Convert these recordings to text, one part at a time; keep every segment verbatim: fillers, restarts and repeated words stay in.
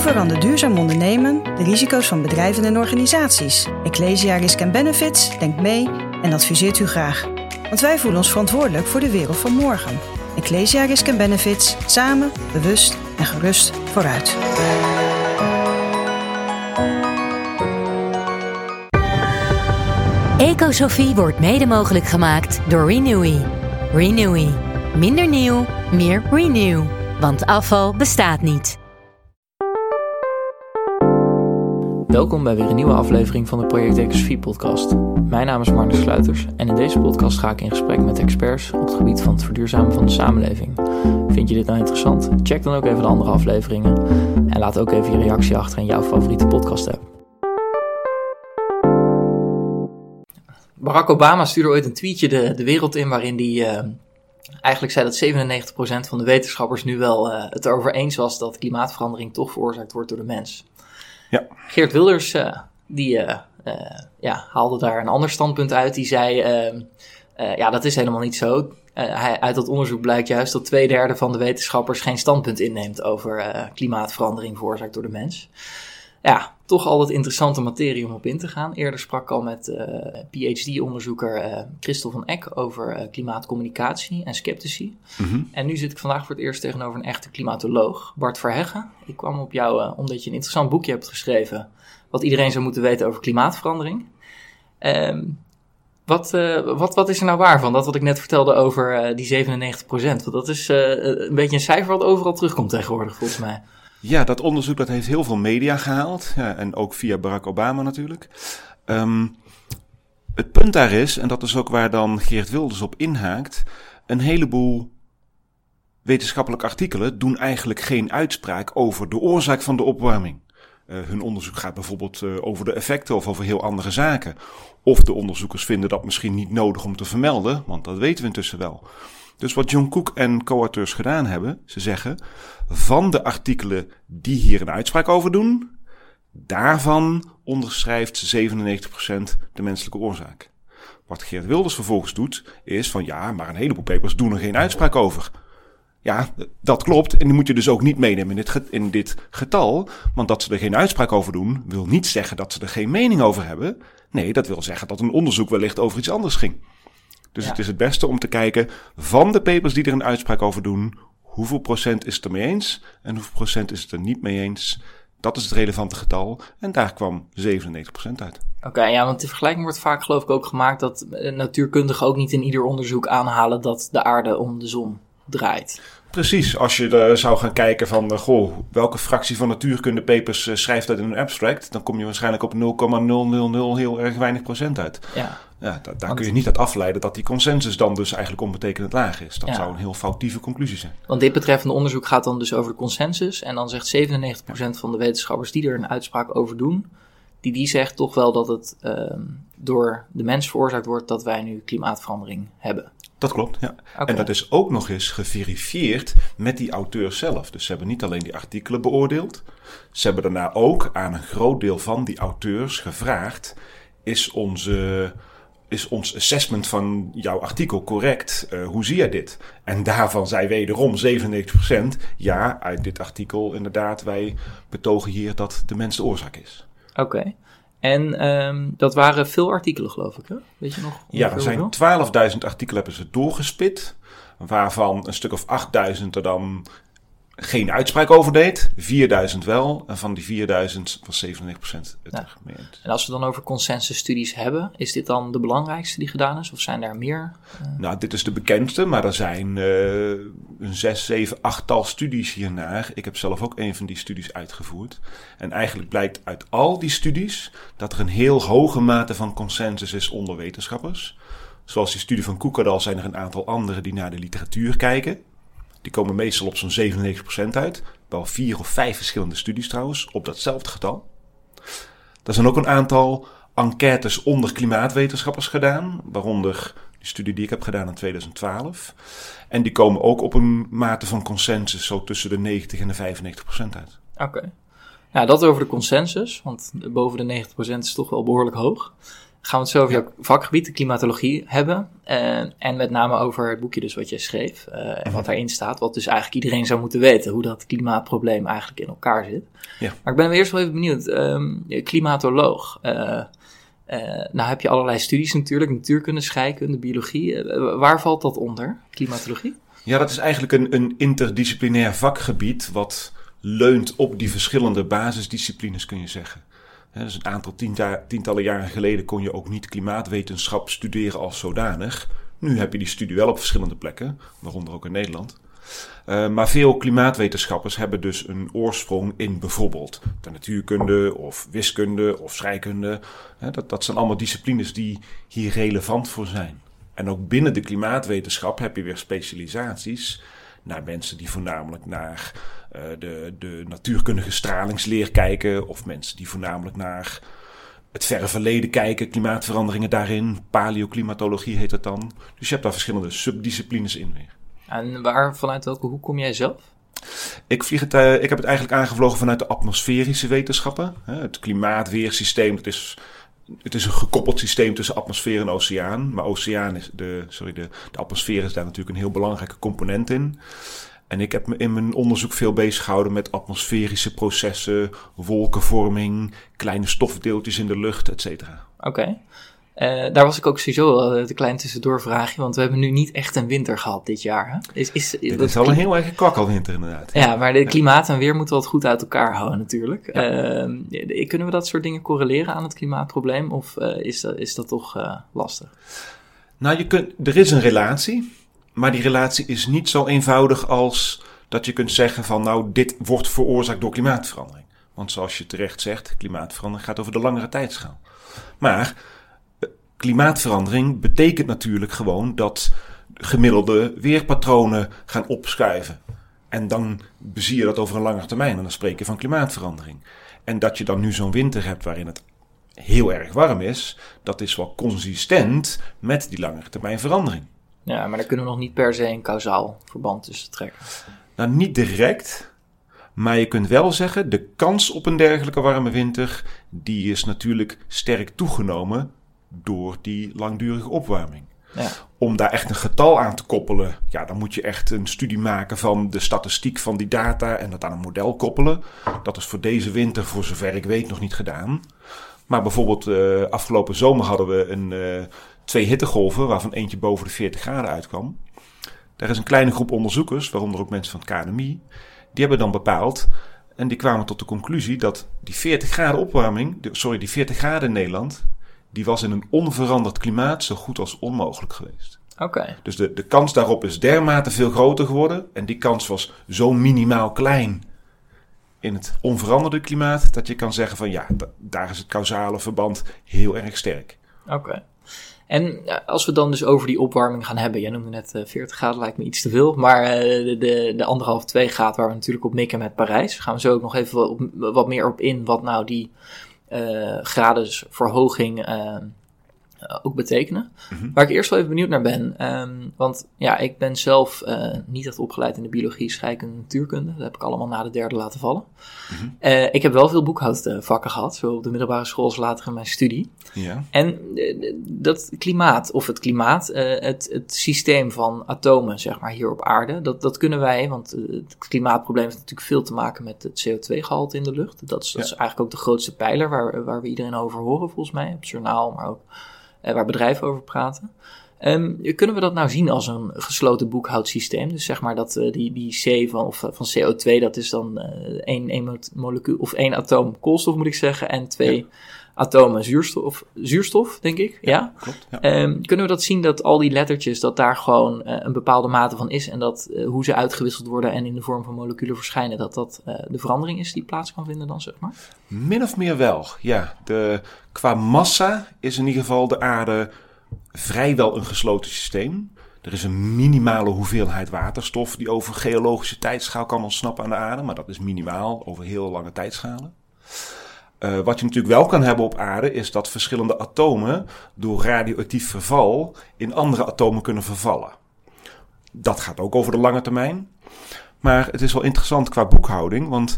verandert duurzaam ondernemen de risico's van bedrijven en organisaties. Ecclesia Risk and Benefits denkt mee en adviseert u graag. Want wij voelen ons verantwoordelijk voor de wereld van morgen. Ecclesia Risk and Benefits, samen, bewust en gerust vooruit. Ecosofie wordt mede mogelijk gemaakt door Renewy. Renewy. Minder nieuw, meer renew. Want afval bestaat niet. Welkom bij weer een nieuwe aflevering van de Project Ecosofie podcast. Mijn naam is Marnix Sluiters en in deze podcast ga ik in gesprek met experts op het gebied van het verduurzamen van de samenleving. Vind je dit nou interessant? Check dan ook even de andere afleveringen en laat ook even je reactie achter in jouw favoriete podcast app. Barack Obama stuurde ooit een tweetje de, de wereld in waarin hij uh, eigenlijk zei dat zevenennegentig procent van de wetenschappers nu wel uh, het erover eens was dat klimaatverandering toch veroorzaakt wordt door de mens. Ja. Geert Wilders uh, die, uh, uh, ja, haalde daar een ander standpunt uit. Die zei, uh, uh, ja, dat is helemaal niet zo. Uh, hij, uit dat onderzoek blijkt juist dat twee derde van de wetenschappers geen standpunt inneemt over uh, klimaatverandering veroorzaakt door de mens. Ja, toch altijd interessante materie om op in te gaan. Eerder sprak ik al met uh, P H D-onderzoeker uh, Christel van Eck over uh, klimaatcommunicatie en sceptici. Mm-hmm. En nu zit ik vandaag voor het eerst tegenover een echte klimatoloog, Bart Verheggen. Ik kwam op jou uh, omdat je een interessant boekje hebt geschreven, wat iedereen zou moeten weten over klimaatverandering. Um, wat, uh, wat, wat is er nou waar van, dat wat ik net vertelde over uh, die zevenennegentig procent? Want dat is uh, een beetje een cijfer wat overal terugkomt tegenwoordig, volgens mij. Ja, dat onderzoek dat heeft heel veel media gehaald. Ja, en ook via Barack Obama natuurlijk. Um, het punt daar is, en dat is ook waar dan Geert Wilders op inhaakt, een heleboel wetenschappelijke artikelen doen eigenlijk geen uitspraak over de oorzaak van de opwarming. Uh, hun onderzoek gaat bijvoorbeeld uh, over de effecten of over heel andere zaken. Of de onderzoekers vinden dat misschien niet nodig om te vermelden, want dat weten we intussen wel. Dus wat John Cook en co-auteurs gedaan hebben, ze zeggen, van de artikelen die hier een uitspraak over doen, daarvan onderschrijft zevenennegentig procent de menselijke oorzaak. Wat Geert Wilders vervolgens doet, is van ja, maar een heleboel papers doen er geen uitspraak over. Ja, dat klopt. En die moet je dus ook niet meenemen in dit, ge- in dit getal. Want dat ze er geen uitspraak over doen, wil niet zeggen dat ze er geen mening over hebben. Nee, dat wil zeggen dat een onderzoek wellicht over iets anders ging. Dus ja. Het is het beste om te kijken van de papers die er een uitspraak over doen, hoeveel procent is het er mee eens en hoeveel procent is het er niet mee eens. Dat is het relevante getal en daar kwam zevenennegentig procent uit. Oké, okay, ja, want de vergelijking wordt vaak geloof ik ook gemaakt dat natuurkundigen ook niet in ieder onderzoek aanhalen dat de aarde om de zon draait. Precies, als je er zou gaan kijken van, uh, goh, welke fractie van natuurkundepapers uh, schrijft dat in een abstract, dan kom je waarschijnlijk op nul komma nul nul nul heel erg weinig procent uit. Ja. Ja, da- daar want, kun je niet uit afleiden dat die consensus dan dus eigenlijk onbetekenend laag is. Dat ja. zou een heel foutieve conclusie zijn. Want dit betreffende onderzoek gaat dan dus over de consensus en dan zegt zevenennegentig procent ja. van de wetenschappers die er een uitspraak over doen, die die zegt toch wel dat het uh, door de mens veroorzaakt wordt dat wij nu klimaatverandering hebben. Dat klopt, ja. Okay. En dat is ook nog eens geverifieerd met die auteurs zelf. Dus ze hebben niet alleen die artikelen beoordeeld. Ze hebben daarna ook aan een groot deel van die auteurs gevraagd, is onze, is ons assessment van jouw artikel correct? Uh, hoe zie jij dit? En daarvan zei wederom zevenennegentig procent, ja, uit dit artikel inderdaad, wij betogen hier dat de mens de oorzaak is. Oké. Okay. En um, dat waren veel artikelen, geloof ik, hè? Weet je nog? Ja, er zijn twaalfduizend artikelen hebben ze doorgespit, waarvan een stuk of achtduizend er dan geen uitspraak over deed, vierduizend wel. En van die vierduizend was zevenennegentig procent het er mee eens. En als we dan over consensusstudies hebben, is dit dan de belangrijkste die gedaan is? Of zijn er meer? Uh... Nou, dit is de bekendste, maar er zijn uh, een zes, zeven, achttal studies hiernaar. Ik heb zelf ook een van die studies uitgevoerd. En eigenlijk blijkt uit al die studies dat er een heel hoge mate van consensus is onder wetenschappers. Zoals die studie van Kuykendall zijn er een aantal anderen die naar de literatuur kijken. Die komen meestal op zo'n zevenennegentig procent uit. Wel vier of vijf verschillende studies trouwens, op datzelfde getal. Er zijn ook een aantal enquêtes onder klimaatwetenschappers gedaan. Waaronder die studie die ik heb gedaan in tweeduizend twaalf. En die komen ook op een mate van consensus zo tussen de negentig en de vijfennegentig procent uit. Oké. Okay. Nou, dat over de consensus, want boven de negentig procent is toch wel behoorlijk hoog. gaan we het zo over jouw vakgebied, de klimatologie, hebben. Uh, en met name over het boekje dus wat jij schreef uh, en wat daarin staat. Wat dus eigenlijk iedereen zou moeten weten, hoe dat klimaatprobleem eigenlijk in elkaar zit. Ja. Maar ik ben eerst wel even benieuwd, um, klimatoloog. Uh, uh, nou heb je allerlei studies natuurlijk, natuurkunde, scheikunde, biologie. Uh, waar valt dat onder, klimatologie? Ja, dat is eigenlijk een, een interdisciplinair vakgebied wat leunt op die verschillende basisdisciplines, kun je zeggen. He, dus een aantal tienta, tientallen jaren geleden kon je ook niet klimaatwetenschap studeren als zodanig. Nu heb je die studie wel op verschillende plekken, waaronder ook in Nederland. Uh, maar veel klimaatwetenschappers hebben dus een oorsprong in bijvoorbeeld de natuurkunde of wiskunde of scheikunde. He, dat, dat zijn allemaal disciplines die hier relevant voor zijn. En ook binnen de klimaatwetenschap heb je weer specialisaties naar mensen die voornamelijk naar uh, de, de natuurkundige stralingsleer kijken, of mensen die voornamelijk naar het verre verleden kijken, klimaatveranderingen daarin, paleoclimatologie heet het dan. Dus je hebt daar verschillende subdisciplines in weer. En waar, vanuit welke hoek kom jij zelf? Ik, vlieg het, uh, ik heb het eigenlijk aangevlogen vanuit de atmosferische wetenschappen. Uh, het klimaatweersysteem, dat is... Het is een gekoppeld systeem tussen atmosfeer en oceaan. Maar oceaan is de, sorry, de, de atmosfeer is daar natuurlijk een heel belangrijke component in. En ik heb me in mijn onderzoek veel bezig gehouden met atmosferische processen, wolkenvorming, kleine stofdeeltjes in de lucht, et cetera. Oké. Okay. Uh, daar was ik ook sowieso uh, een klein tussendoorvraagje, want we hebben nu niet echt een winter gehad dit jaar. Hè? Is, is, dit is al een heel erg kwakkelwinter inderdaad. Ja, ja, maar de klimaat en weer moeten we wat goed uit elkaar houden natuurlijk. Ja. Uh, kunnen we dat soort dingen correleren aan het klimaatprobleem of uh, is, dat, is dat toch uh, lastig? Nou, je kunt, er is een relatie, maar die relatie is niet zo eenvoudig als dat je kunt zeggen van nou, dit wordt veroorzaakt door klimaatverandering. Want zoals je terecht zegt, klimaatverandering gaat over de langere tijdschaal. Maar klimaatverandering betekent natuurlijk gewoon dat gemiddelde weerpatronen gaan opschuiven. En dan bezie je dat over een langere termijn en dan spreek je van klimaatverandering. En dat je dan nu zo'n winter hebt waarin het heel erg warm is, dat is wel consistent met die langere termijn verandering. Ja, maar daar kunnen we nog niet per se een kausaal verband tussen trekken. Nou, niet direct, maar je kunt wel zeggen, de kans op een dergelijke warme winter, die is natuurlijk sterk toegenomen door die langdurige opwarming. Ja. Om daar echt een getal aan te koppelen, ja, dan moet je echt een studie maken van de statistiek van die data en dat aan een model koppelen. Dat is voor deze winter, voor zover ik weet, nog niet gedaan. Maar bijvoorbeeld uh, afgelopen zomer hadden we een, uh, twee hittegolven, waarvan eentje boven de veertig graden uitkwam. Daar is een kleine groep onderzoekers, waaronder ook mensen van het K N M I, die hebben dan bepaald en die kwamen tot de conclusie dat die veertig graden opwarming, sorry, die veertig graden in Nederland, die was in een onveranderd klimaat zo goed als onmogelijk geweest. Oké. Okay. Dus de, de kans daarop is dermate veel groter geworden. En die kans was zo minimaal klein in het onveranderde klimaat, dat je kan zeggen van ja, da, daar is het causale verband heel erg sterk. Oké. Okay. En als we dan dus over die opwarming gaan hebben, jij noemde net uh, veertig graden, lijkt me iets te veel, maar uh, de, de, de anderhalf, twee graden waar we natuurlijk op mikken met Parijs, gaan we zo ook nog even op, wat meer op in wat nou die Uh, gradensverhoging uh, uh, ook betekenen. Mm-hmm. Waar ik eerst wel even benieuwd naar ben. Um, want ja, ik ben zelf uh, niet echt opgeleid in de biologie, scheikunde en natuurkunde. Dat heb ik allemaal na de derde laten vallen. Mm-hmm. Uh, ik heb wel veel boekhoudvakken gehad, zowel op de middelbare school als later in mijn studie. Ja. En uh, dat klimaat, of het klimaat, uh, het, het systeem van atomen, zeg maar, hier op aarde, dat, dat kunnen wij, want uh, het klimaatprobleem heeft natuurlijk veel te maken met het C O twee gehalte in de lucht. Dat is, dat is ja. eigenlijk ook de grootste pijler waar, waar we iedereen over horen, volgens mij, op het journaal, maar ook uh, waar bedrijven over praten. Um, kunnen we dat nou zien als een gesloten boekhoudsysteem? Dus zeg maar dat uh, die, die C van, of, van C O twee, dat is dan uh, één, één molecuul, of één atoom koolstof moet ik zeggen, en twee ja. atomen zuurstof, zuurstof, denk ik. Ja, ja? Klopt. Ja. Um, kunnen we dat zien dat al die lettertjes, dat daar gewoon uh, een bepaalde mate van is en dat uh, hoe ze uitgewisseld worden en in de vorm van moleculen verschijnen, dat dat uh, de verandering is die plaats kan vinden dan, zeg maar? Min of meer wel, ja. De, qua massa is in ieder geval de aarde vrijwel een gesloten systeem. Er is een minimale hoeveelheid waterstof die over geologische tijdschaal kan ontsnappen aan de aarde, maar dat is minimaal over heel lange tijdschalen. Uh, wat je natuurlijk wel kan hebben op aarde is dat verschillende atomen door radioactief verval in andere atomen kunnen vervallen. Dat gaat ook over de lange termijn. Maar het is wel interessant qua boekhouding, want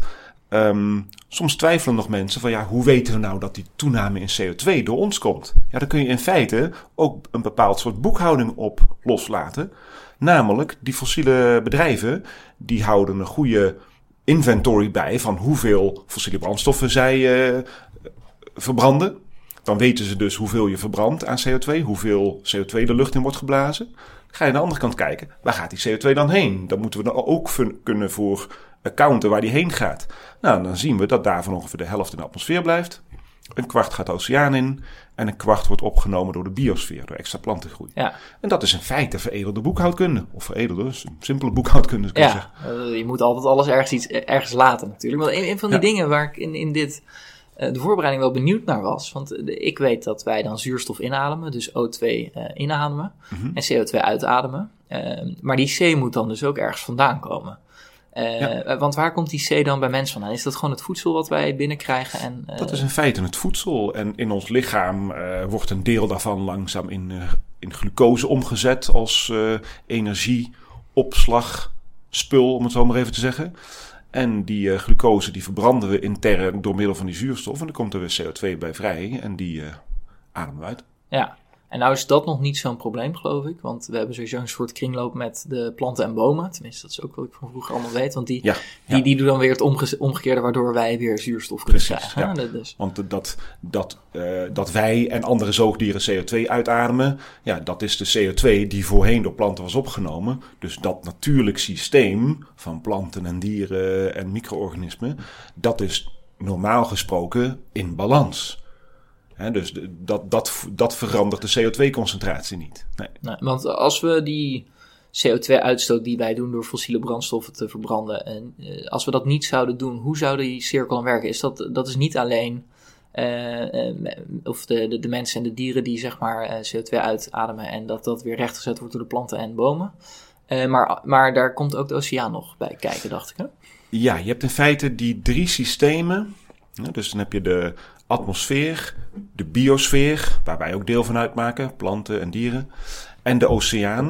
Um, soms twijfelen nog mensen van ja, hoe weten we nou dat die toename in C O twee door ons komt? Ja, dan kun je in feite ook een bepaald soort boekhouding op loslaten. Namelijk, die fossiele bedrijven, die houden een goede inventory bij van hoeveel fossiele brandstoffen zij uh, verbranden. Dan weten ze dus hoeveel je verbrandt aan C O twee, hoeveel C O twee de lucht in wordt geblazen. Dan ga je aan de andere kant kijken, waar gaat die C O twee dan heen? Dan moeten we dan ook fun- kunnen voor accounten waar die heen gaat. Nou, dan zien we dat daarvan ongeveer de helft in de atmosfeer blijft. Een kwart gaat de oceaan in en een kwart wordt opgenomen door de biosfeer, door extra plantengroei. Ja. En dat is in feite veredelde boekhoudkunde. Of veredelde, dus een simpele boekhoudkunde. Kun je ja, zeggen. Uh, je moet altijd alles ergens, iets, ergens laten natuurlijk. Want een, een van die ja. dingen waar ik in, in dit, uh, de voorbereiding wel benieuwd naar was. Want uh, ik weet dat wij dan zuurstof inademen, dus O twee uh, inademen mm-hmm. en C O twee uitademen. Uh, maar die C moet dan dus ook ergens vandaan komen. Uh, ja. Want waar komt die C dan bij mensen vandaan? Is dat gewoon het voedsel wat wij binnenkrijgen? En, uh... Dat is in feite het voedsel. En in ons lichaam uh, wordt een deel daarvan langzaam in, uh, in glucose omgezet als uh, energieopslagspul, om het zo maar even te zeggen. En die uh, glucose die verbranden we intern door middel van die zuurstof. En dan komt er weer C O twee bij vrij en die uh, ademen we uit. Ja. En nou is dat nog niet zo'n probleem, geloof ik. Want we hebben sowieso een soort kringloop met de planten en bomen. Tenminste, dat is ook wat ik van vroeger allemaal weet. Want die, ja, ja. die, die doen dan weer het omge- omgekeerde, waardoor wij weer zuurstof kunnen Precies, krijgen. Ja. Dus. Want dat, dat, uh, dat wij en andere zoogdieren C O twee uitademen, ja, dat is de C O twee die voorheen door planten was opgenomen. Dus dat natuurlijk systeem van planten en dieren en micro-organismen, dat is normaal gesproken in balans. He, dus de, dat, dat, dat verandert de C O twee concentratie niet. Nee. Nee, want als we die C O twee uitstoot die wij doen door fossiele brandstoffen te verbranden, en uh, als we dat niet zouden doen, hoe zou die cirkel dan werken? Is dat, dat is niet alleen uh, uh, of de, de, de mensen en de dieren die zeg maar uh, C O twee uitademen en dat dat weer rechtgezet wordt door de planten en bomen. Uh, maar, maar daar komt ook de oceaan nog bij kijken, dacht ik. Hè? Ja, je hebt in feite die drie systemen. Ja, dus dan heb je de atmosfeer, de biosfeer, waar wij ook deel van uitmaken, planten en dieren, en de oceaan.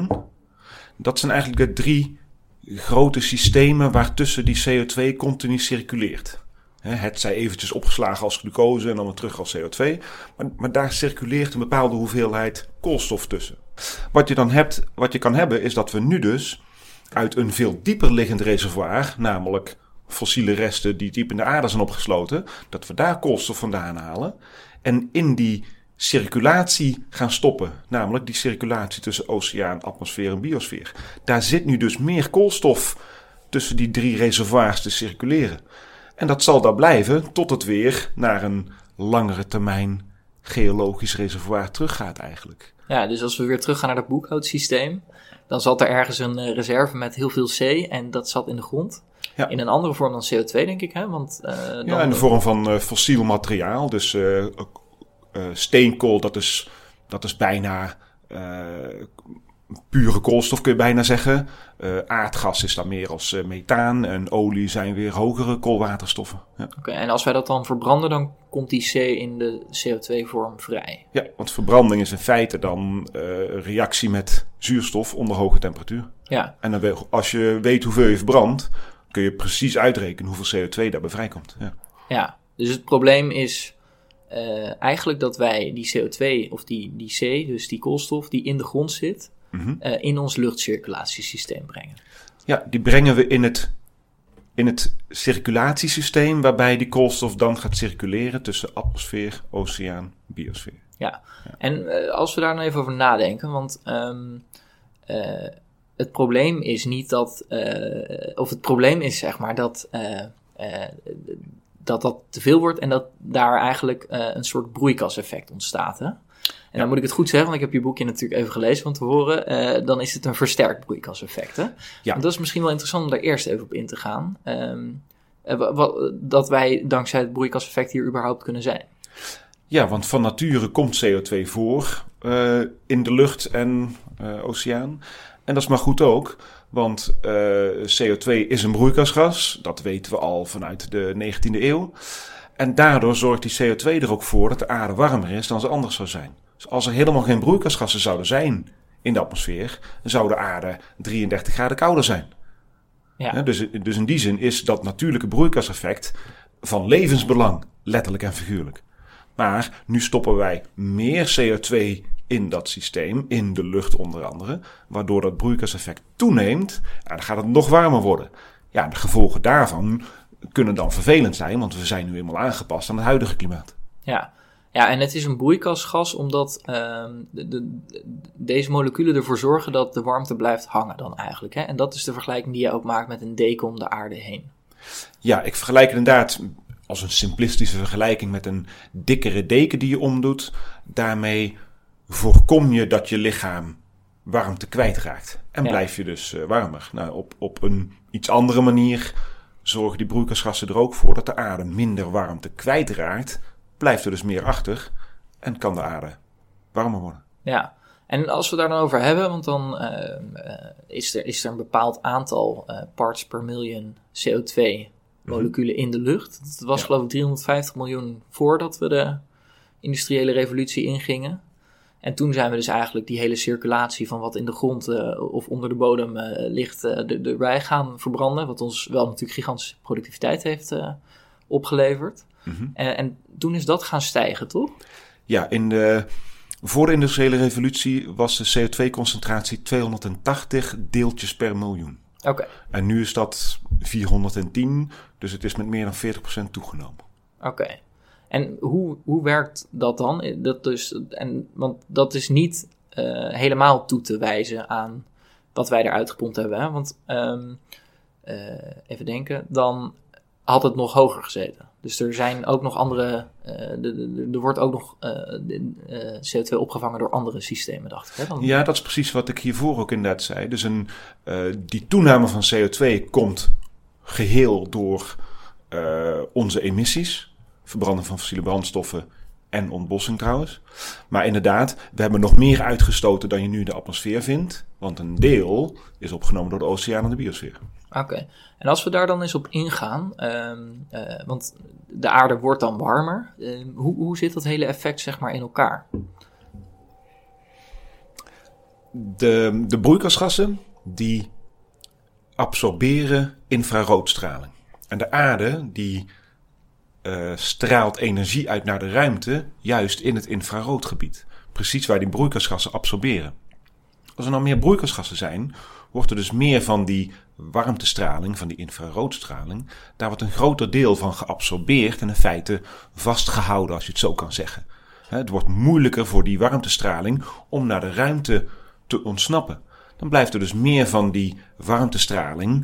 Dat zijn eigenlijk de drie grote systemen waartussen die C O twee continu circuleert. Het zij eventjes opgeslagen als glucose en dan weer terug als C O twee. Maar, maar daar circuleert een bepaalde hoeveelheid koolstof tussen. Wat je dan hebt, wat je kan hebben, is dat we nu dus uit een veel dieper liggend reservoir, namelijk fossiele resten die diep in de aarde zijn opgesloten, dat we daar koolstof vandaan halen en in die circulatie gaan stoppen. Namelijk die circulatie tussen oceaan, atmosfeer en biosfeer. Daar zit nu dus meer koolstof tussen die drie reservoirs te circuleren. En dat zal daar blijven tot het weer naar een langere termijn geologisch reservoir teruggaat eigenlijk. Ja, dus als we weer teruggaan naar dat boekhoudsysteem, dan zat er ergens een uh, reserve met heel veel C en dat zat in de grond. Ja. In een andere vorm dan C O twee, denk ik. Hè? Want, uh, dan... Ja, in de vorm van uh, fossiel materiaal. Dus uh, uh, steenkool, dat is, dat is bijna uh, pure koolstof, kun je bijna zeggen. Uh, aardgas is dan meer als uh, methaan. En olie zijn weer hogere koolwaterstoffen. Ja. Oké, okay, en als wij dat dan verbranden, dan komt die C in de C O twee vorm vrij? Ja, want verbranding is in feite dan uh, een reactie met zuurstof onder hoge temperatuur. Ja. En dan, als je weet hoeveel je verbrandt, kun je precies uitrekenen hoeveel C O twee daarbij vrijkomt. Ja, ja, dus het probleem is uh, eigenlijk dat wij die C O twee of die, die C, dus die koolstof die in de grond zit, mm-hmm. uh, in ons luchtcirculatiesysteem brengen. Ja, die brengen we in het, in het circulatiesysteem waarbij die koolstof dan gaat circuleren tussen atmosfeer, oceaan, biosfeer. Ja, ja. En uh, als we daar nou even over nadenken, want Um, uh, het probleem is niet dat, uh, of het probleem is zeg maar dat, uh, uh, dat dat te veel wordt en dat daar eigenlijk uh, een soort broeikaseffect ontstaat. Hè? En ja. Dan moet ik het goed zeggen, want ik heb je boekje natuurlijk even gelezen van tevoren. Uh, dan is het een versterkt broeikaseffect. Hè? Ja. En dat is misschien wel interessant om daar eerst even op in te gaan. Um, uh, wat, dat wij dankzij het broeikaseffect hier überhaupt kunnen zijn. Ja, want van nature komt C O twee voor uh, in de lucht en uh, oceaan. En dat is maar goed ook, want uh, C O twee is een broeikasgas. Dat weten we al vanuit de negentiende eeuw. En daardoor zorgt die C O twee er ook voor dat de aarde warmer is dan ze anders zou zijn. Dus als er helemaal geen broeikasgassen zouden zijn in de atmosfeer, dan zou de aarde drieëndertig graden kouder zijn. Ja. Ja, dus, dus in die zin is dat natuurlijke broeikaseffect van levensbelang, letterlijk en figuurlijk. Maar nu stoppen wij meer C O twee in dat systeem, in de lucht onder andere, waardoor dat broeikaseffect toeneemt. En dan gaat het nog warmer worden. Ja, de gevolgen daarvan kunnen dan vervelend zijn, want we zijn nu eenmaal aangepast aan het huidige klimaat. Ja, ja en het is een broeikasgas omdat uh, de, de, deze moleculen ervoor zorgen dat de warmte blijft hangen dan eigenlijk. Hè? En dat is de vergelijking die je ook maakt met een deken om de aarde heen. Ja, ik vergelijk het inderdaad als een simplistische vergelijking met een dikkere deken die je omdoet. Daarmee voorkom je dat je lichaam warmte kwijtraakt. En ja. blijf je dus uh, warmer. Nou, op, op een iets andere manier zorgen die broeikasgassen er ook voor dat de aarde minder warmte kwijtraakt. Blijft er dus meer achter en kan de aarde warmer worden. Ja, en als we daar dan over hebben, want dan uh, uh, is, er, is er een bepaald aantal uh, parts per million C O twee moleculen mm-hmm. in de lucht. Dat was ja. geloof ik driehonderdvijftig miljoen voordat we de industriële revolutie ingingen. En toen zijn we dus eigenlijk die hele circulatie van wat in de grond uh, of onder de bodem uh, ligt, uh, de, de wij gaan verbranden. Wat ons wel natuurlijk gigantische productiviteit heeft uh, opgeleverd. Mm-hmm. En, en toen is dat gaan stijgen, toch? Ja, in de, voor de industriële revolutie was de C O twee concentratie tweehonderdtachtig deeltjes per miljoen. Oké. Okay. En nu is dat vierhonderdtien, dus het is met meer dan veertig procent toegenomen. Oké. Okay. En hoe, hoe werkt dat dan? Dat dus, en, want dat is niet uh, helemaal toe te wijzen aan wat wij eruit gepompt hebben. Hè? Want um, uh, even denken, dan had het nog hoger gezeten. Dus er zijn ook nog andere, uh, de, de, er wordt ook nog uh, de, uh, C O twee opgevangen door andere systemen, dacht ik. Hè? Dan... Ja, dat is precies wat ik hiervoor ook inderdaad zei. Dus een, uh, die toename van C O twee komt geheel door uh, onze emissies. Verbranden van fossiele brandstoffen en ontbossing trouwens. Maar inderdaad, we hebben nog meer uitgestoten dan je nu in de atmosfeer vindt. Want een deel is opgenomen door de oceaan en de biosfeer. Oké, okay. En als we daar dan eens op ingaan, um, uh, want de aarde wordt dan warmer. Uh, hoe, hoe zit dat hele effect zeg maar in elkaar? De, de broeikasgassen die absorberen infraroodstraling. En de aarde die uh, straalt energie uit naar de ruimte, juist in het infraroodgebied. Precies waar die broeikasgassen absorberen. Als er nou meer broeikasgassen zijn, wordt er dus meer van die warmtestraling, van die infraroodstraling, daar wordt een groter deel van geabsorbeerd en in feite vastgehouden, als je het zo kan zeggen. Het wordt moeilijker voor die warmtestraling om naar de ruimte te ontsnappen. Dan blijft er dus meer van die warmtestraling,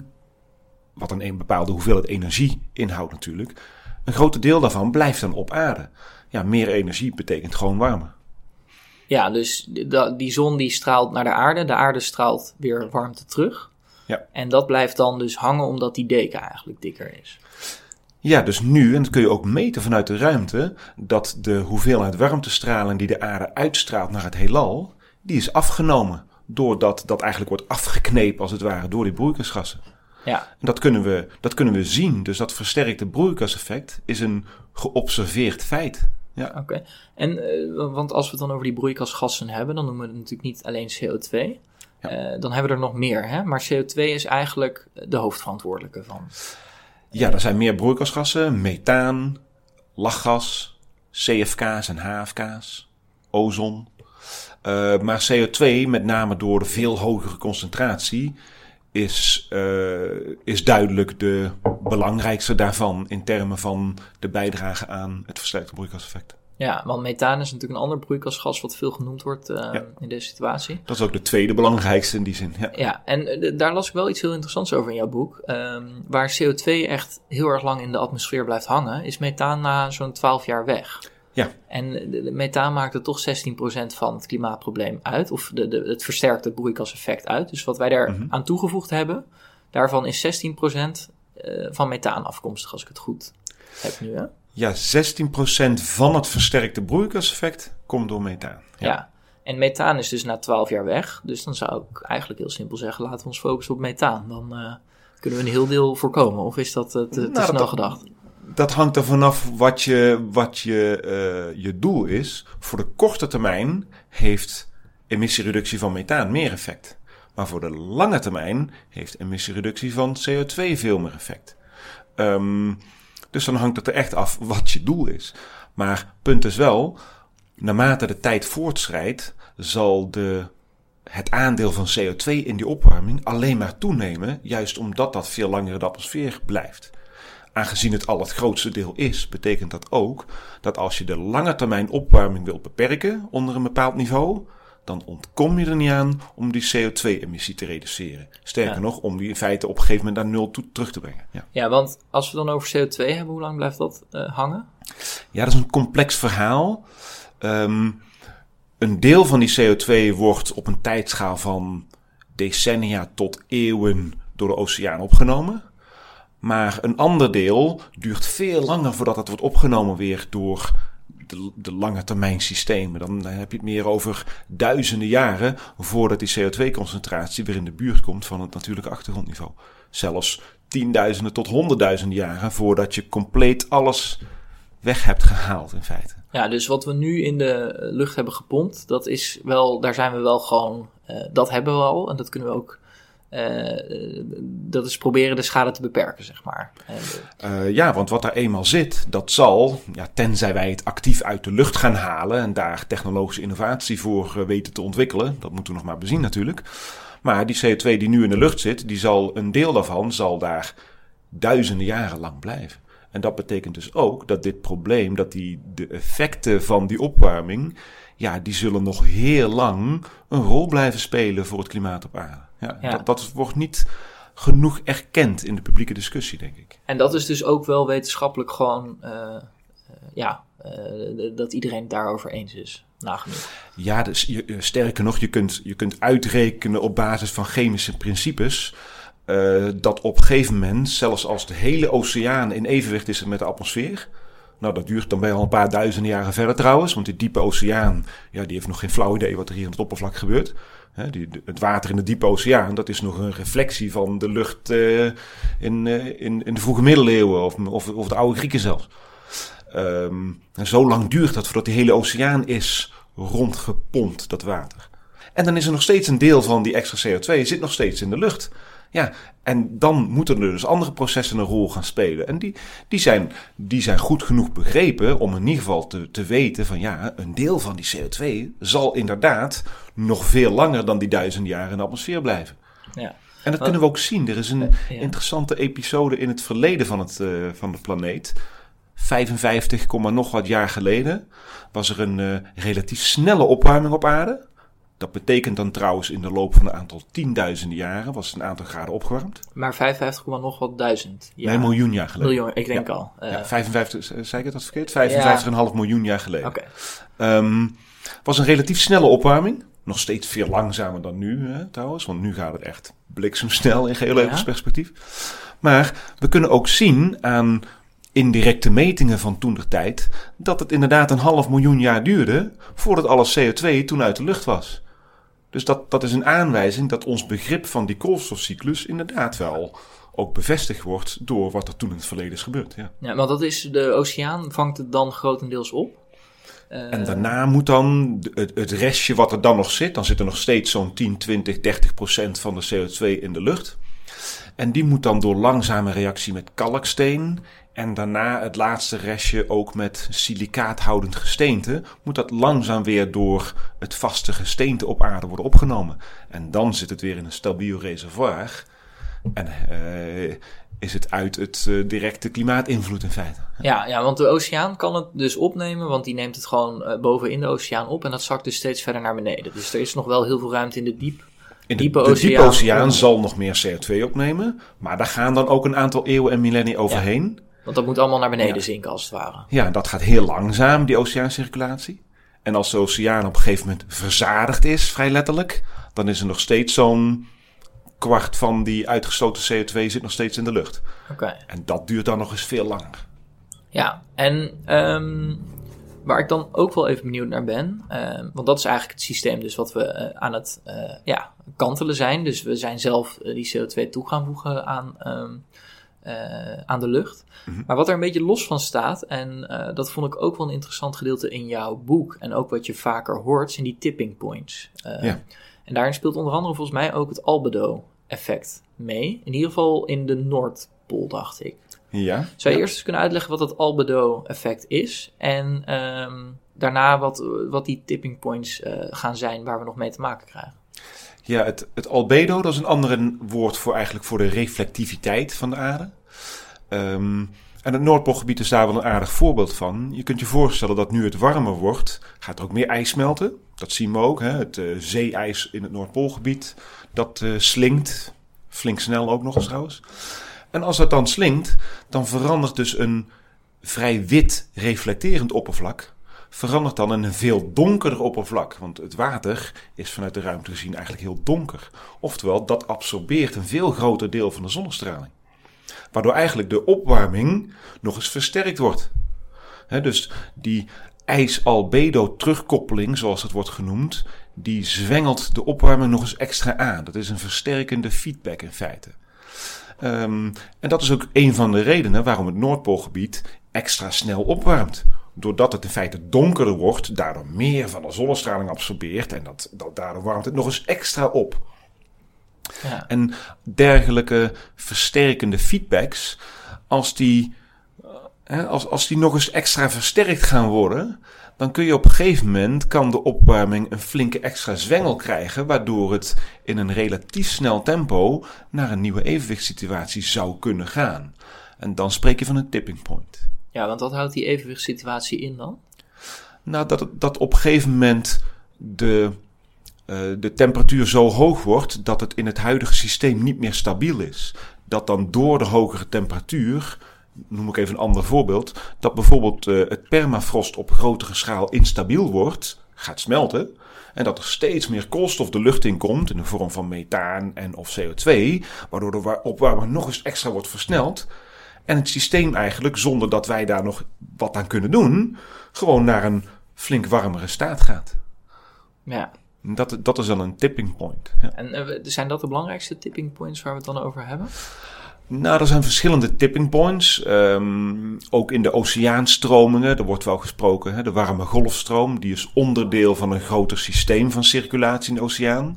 wat een, een bepaalde hoeveelheid energie inhoudt natuurlijk, een groter deel daarvan blijft dan op aarde. Ja, meer energie betekent gewoon warmer. Ja, dus die zon die straalt naar de aarde, de aarde straalt weer warmte terug. Ja. En dat blijft dan dus hangen omdat die deken eigenlijk dikker is. Ja, dus nu, en dat kun je ook meten vanuit de ruimte, dat de hoeveelheid warmtestraling die de aarde uitstraalt naar het heelal, die is afgenomen. Doordat dat eigenlijk wordt afgeknepen als het ware door die broeikasgassen. Ja. En dat kunnen we, dat kunnen we zien. Dus dat versterkte broeikaseffect is een geobserveerd feit. Ja. Oké. Okay. En, uh, want als we het dan over die broeikasgassen hebben, dan noemen we het natuurlijk niet alleen C O twee. Ja. Uh, dan hebben we er nog meer, hè? Maar C O twee is eigenlijk de hoofdverantwoordelijke van. Ja, er zijn meer broeikasgassen. Methaan, lachgas, C F K's en H F K's, ozon. Uh, maar C O twee, met name door de veel hogere concentratie, is, uh, is duidelijk de belangrijkste daarvan in termen van de bijdrage aan het versterkte broeikaseffect. Ja, want methaan is natuurlijk een ander broeikasgas wat veel genoemd wordt uh, ja. in deze situatie. Dat is ook de tweede belangrijkste in die zin. Ja, ja en uh, daar las ik wel iets heel interessants over in jouw boek. Um, waar C O twee echt heel erg lang in de atmosfeer blijft hangen, is methaan na zo'n twaalf jaar weg. Ja. En de, de methaan maakte toch zestien procent van het klimaatprobleem uit, of de, de, het versterkt het broeikaseffect uit. Dus wat wij daar mm-hmm. aan toegevoegd hebben, daarvan is zestien procent uh, van methaan afkomstig, als ik het goed heb nu, hè? Ja, zestien procent van het versterkte broeikaseffect komt door methaan. Ja. ja, en methaan is dus na twaalf jaar weg. Dus dan zou ik eigenlijk heel simpel zeggen, laten we ons focussen op methaan. Dan uh, kunnen we een heel deel voorkomen. Of is dat uh, te, te nou, snel dat, gedacht? Dat hangt er vanaf wat je, wat je, uh, je doel is. Voor de korte termijn heeft emissiereductie van methaan meer effect. Maar voor de lange termijn heeft emissiereductie van C O twee veel meer effect. Um, dus dan hangt het er echt af wat je doel is. Maar punt is wel, naarmate de tijd voortschrijdt, zal de, het aandeel van C O twee in die opwarming alleen maar toenemen, juist omdat dat veel langer in de atmosfeer blijft. Aangezien het al het grootste deel is, betekent dat ook dat als je de lange termijn opwarming wilt beperken onder een bepaald niveau, dan ontkom je er niet aan om die C O twee emissie te reduceren. Sterker ja. nog, om die in feite op een gegeven moment naar nul toe terug te brengen. Ja, ja, want als we dan over C O twee hebben, hoe lang blijft dat uh, hangen? Ja, dat is een complex verhaal. Um, een deel van die C O twee wordt op een tijdschaal van decennia tot eeuwen door de oceaan opgenomen. Maar een ander deel duurt veel langer voordat het wordt opgenomen weer door de, de lange termijn systemen. Dan heb je het meer over duizenden jaren voordat die C O twee concentratie weer in de buurt komt van het natuurlijke achtergrondniveau. Zelfs tienduizenden tot honderdduizenden jaren voordat je compleet alles weg hebt gehaald in feite. Ja, dus wat we nu in de lucht hebben gepompt, dat is wel, daar zijn we wel gewoon, uh, dat hebben we al en dat kunnen we ook. Uh, dat is proberen de schade te beperken, zeg maar. Uh, ja, want wat daar eenmaal zit, dat zal, ja, tenzij wij het actief uit de lucht gaan halen en daar technologische innovatie voor uh, weten te ontwikkelen, dat moeten we nog maar bezien natuurlijk. Maar die C O twee die nu in de lucht zit, die zal, een deel daarvan zal daar duizenden jaren lang blijven. En dat betekent dus ook dat dit probleem, dat die, de effecten van die opwarming, ja, die zullen nog heel lang een rol blijven spelen voor het klimaat op aarde. Ja, ja. Dat, dat wordt niet genoeg erkend in de publieke discussie, denk ik. En dat is dus ook wel wetenschappelijk gewoon, uh, uh, ja, uh, dat iedereen het daarover eens is, nagenoeg. Ja, dus je, sterker nog, je kunt, je kunt uitrekenen op basis van chemische principes, uh, dat op een gegeven moment, zelfs als de hele oceaan in evenwicht is met de atmosfeer. Nou, dat duurt dan bij al een paar duizenden jaren verder trouwens, want die diepe oceaan, ja, die heeft nog geen flauw idee wat er hier in het oppervlak gebeurt. He, die, het water in de diepe oceaan, dat is nog een reflectie van de lucht uh, in, uh, in, in de vroege middeleeuwen of, of, of de oude Grieken zelfs. Um, en zo lang duurt dat voordat die hele oceaan is rondgepompt, dat water. En dan is er nog steeds een deel van die extra C O twee zit nog steeds in de lucht. Ja, en dan moeten er dus andere processen een rol gaan spelen. En die, die, zijn, die zijn goed genoeg begrepen om in ieder geval te, te weten van ja, een deel van die C O twee zal inderdaad nog veel langer dan die duizend jaar in de atmosfeer blijven. Ja. En dat kunnen we ook zien. Er is een ja. interessante episode in het verleden van, het, uh, van de planeet. vijfenvijftig, nog wat jaar geleden was er een uh, relatief snelle opwarming op aarde. Dat betekent dan trouwens in de loop van een aantal tienduizenden jaren was een aantal graden opgewarmd. Maar vijfenvijftig, nog wat duizend jaar. Nee, miljoen jaar geleden. Miljoen, ik denk ja. al. Uh, ja, vijfenvijftig, zei ik dat verkeerd? vijfenvijftig komma vijf miljoen jaar geleden. Oké. Okay. Um, was een relatief snelle opwarming. Nog steeds veel langzamer dan nu hè, trouwens. Want nu gaat het echt bliksemsnel in geologisch ja. perspectief. Maar we kunnen ook zien aan indirecte metingen van toentertijd dat het inderdaad een half miljoen jaar duurde voordat alle C O twee toen uit de lucht was. Dus dat, dat is een aanwijzing dat ons begrip van die koolstofcyclus inderdaad wel ook bevestigd wordt door wat er toen in het verleden is gebeurd. Ja, ja want dat is de oceaan vangt het dan grotendeels op. Uh... En daarna moet dan het, het restje wat er dan nog zit, dan zit er nog steeds zo'n tien, twintig, dertig procent van de C O twee in de lucht. En die moet dan door langzame reactie met kalksteen en daarna het laatste restje ook met silicaathoudend gesteente, moet dat langzaam weer door het vaste gesteente op aarde worden opgenomen. En dan zit het weer in een stabiel reservoir en uh, is het uit het uh, directe klimaatinvloed in feite. Ja, ja, want de oceaan kan het dus opnemen, want die neemt het gewoon uh, boven in de oceaan op en dat zakt dus steeds verder naar beneden. Dus er is nog wel heel veel ruimte in de diep. In de diepe de oceaan, diepe oceaan zal nog meer C O twee opnemen, maar daar gaan dan ook een aantal eeuwen en millennia overheen. Ja, want dat moet allemaal naar beneden ja. zinken als het ware. Ja, dat gaat heel langzaam, die oceaancirculatie. En als de oceaan op een gegeven moment verzadigd is, vrij letterlijk, dan is er nog steeds zo'n kwart van die uitgestoten C O twee zit nog steeds in de lucht. Okay. En dat duurt dan nog eens veel langer. Ja, en um, waar ik dan ook wel even benieuwd naar ben, uh, want dat is eigenlijk het systeem dus wat we uh, aan het uh, ja, kantelen zijn. Dus we zijn zelf uh, die C O twee toe gaan voegen aan, um, uh, aan de lucht. Mm-hmm. Maar wat er een beetje los van staat, en uh, dat vond ik ook wel een interessant gedeelte in jouw boek, en ook wat je vaker hoort, zijn die tipping points. Uh, ja. En daarin speelt onder andere volgens mij ook het albedo-effect mee. In ieder geval in de Noordpool, dacht ik. Ja. Zou je ja. eerst eens kunnen uitleggen wat het albedo-effect is? En um, daarna wat, wat die tipping points uh, gaan zijn waar we nog mee te maken krijgen? Ja, het, het albedo, dat is een ander woord voor eigenlijk voor de reflectiviteit van de aarde. Um, en het Noordpoolgebied is daar wel een aardig voorbeeld van. Je kunt je voorstellen dat nu het warmer wordt, gaat er ook meer ijs smelten. Dat zien we ook. Hè? Het uh, zeeijs in het Noordpoolgebied, dat uh, slinkt. Flink snel ook nog eens trouwens. En als dat dan slinkt, dan verandert dus een vrij wit reflecterend oppervlak verandert dan in een veel donkerder oppervlak. Want het water is vanuit de ruimte gezien eigenlijk heel donker. Oftewel, dat absorbeert een veel groter deel van de zonnestraling. Waardoor eigenlijk de opwarming nog eens versterkt wordt. He, dus die ijs-albedo-terugkoppeling, zoals het wordt genoemd, die zwengelt de opwarming nog eens extra aan. Dat is een versterkende feedback in feite. Um, en dat is ook een van de redenen waarom het Noordpoolgebied extra snel opwarmt. Doordat het in feite donkerder wordt, daardoor meer van de zonnestraling absorbeert en dat, dat, daardoor warmt het nog eens extra op. Ja. En dergelijke versterkende feedbacks, als die, als, als die nog eens extra versterkt gaan worden, dan kun je op een gegeven moment, kan de opwarming een flinke extra zwengel krijgen, waardoor het in een relatief snel tempo naar een nieuwe evenwichtssituatie zou kunnen gaan. En dan spreek je van een tipping point. Ja, want wat houdt die evenwichtssituatie in dan? Nou, dat, dat op een gegeven moment de, uh, de temperatuur zo hoog wordt dat het in het huidige systeem niet meer stabiel is. Dat dan door de hogere temperatuur, noem ik even een ander voorbeeld, dat bijvoorbeeld uh, het permafrost op grotere schaal instabiel wordt, gaat smelten. En dat er steeds meer koolstof de lucht in komt in de vorm van methaan en of C O twee, waardoor de opwarming nog eens extra wordt versneld. En het systeem eigenlijk, zonder dat wij daar nog wat aan kunnen doen, gewoon naar een flink warmere staat gaat. Ja. Dat, dat is dan een tipping point. Ja. En uh, zijn dat de belangrijkste tipping points waar we het dan over hebben? Nou, er zijn verschillende tipping points. Um, ook in de oceaanstromingen, er wordt wel gesproken, hè, de warme golfstroom, die is onderdeel van een groter systeem van circulatie in de oceaan.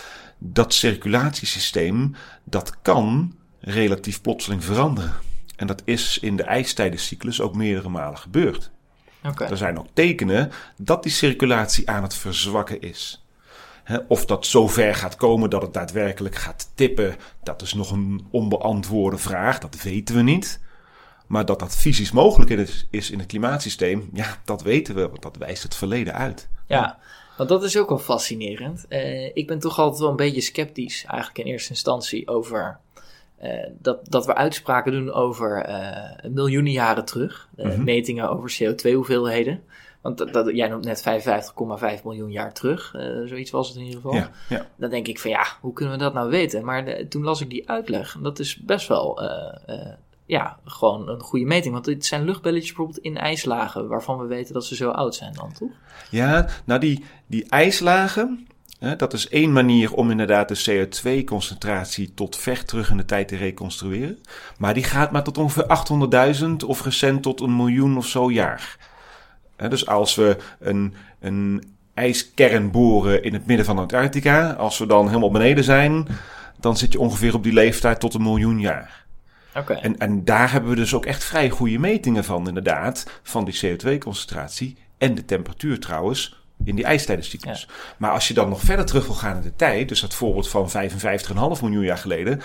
Dat circulatiesysteem, dat kan relatief plotseling veranderen. En dat is in de ijstijdencyclus ook meerdere malen gebeurd. Okay. Er zijn ook tekenen dat die circulatie aan het verzwakken is. He, of dat zo ver gaat komen dat het daadwerkelijk gaat tippen, dat is nog een onbeantwoorde vraag. Dat weten we niet. Maar dat dat fysisch mogelijk is, is in het klimaatsysteem, ja, dat weten we. Want dat wijst het verleden uit. Ja, want dat is ook wel fascinerend. Uh, ik ben toch altijd wel een beetje sceptisch, eigenlijk in eerste instantie, over Uh, dat, dat we uitspraken doen over uh, miljoenen jaren terug. Uh, mm-hmm. Metingen over C O twee hoeveelheden. Want dat, dat, jij noemt net vijfenvijftig komma vijf miljoen jaar terug. Uh, zoiets was het in ieder geval. Ja, ja. Dan denk ik van ja, hoe kunnen we dat nou weten? Maar de, toen las ik die uitleg. En dat is best wel uh, uh, ja, gewoon een goede meting. Want dit zijn luchtbelletjes bijvoorbeeld in ijslagen, waarvan we weten dat ze zo oud zijn dan, toch? Ja, nou die, die ijslagen, hè, dat is één manier om inderdaad de C O twee concentratie tot ver terug in de tijd te reconstrueren. Maar die gaat maar tot ongeveer achthonderdduizend of recent tot een miljoen of zo jaar. Hè, dus als we een, een ijskern boren in het midden van Antarctica, als we dan helemaal beneden zijn, dan zit je ongeveer op die leeftijd tot een miljoen jaar. Okay. En, en daar hebben we dus ook echt vrij goede metingen van, inderdaad, van die C O twee concentratie en de temperatuur trouwens in die ijstijdencyclus. Ja. Maar als je dan nog verder terug wil gaan in de tijd, dus dat voorbeeld van vijfenvijftig komma vijf miljoen jaar geleden,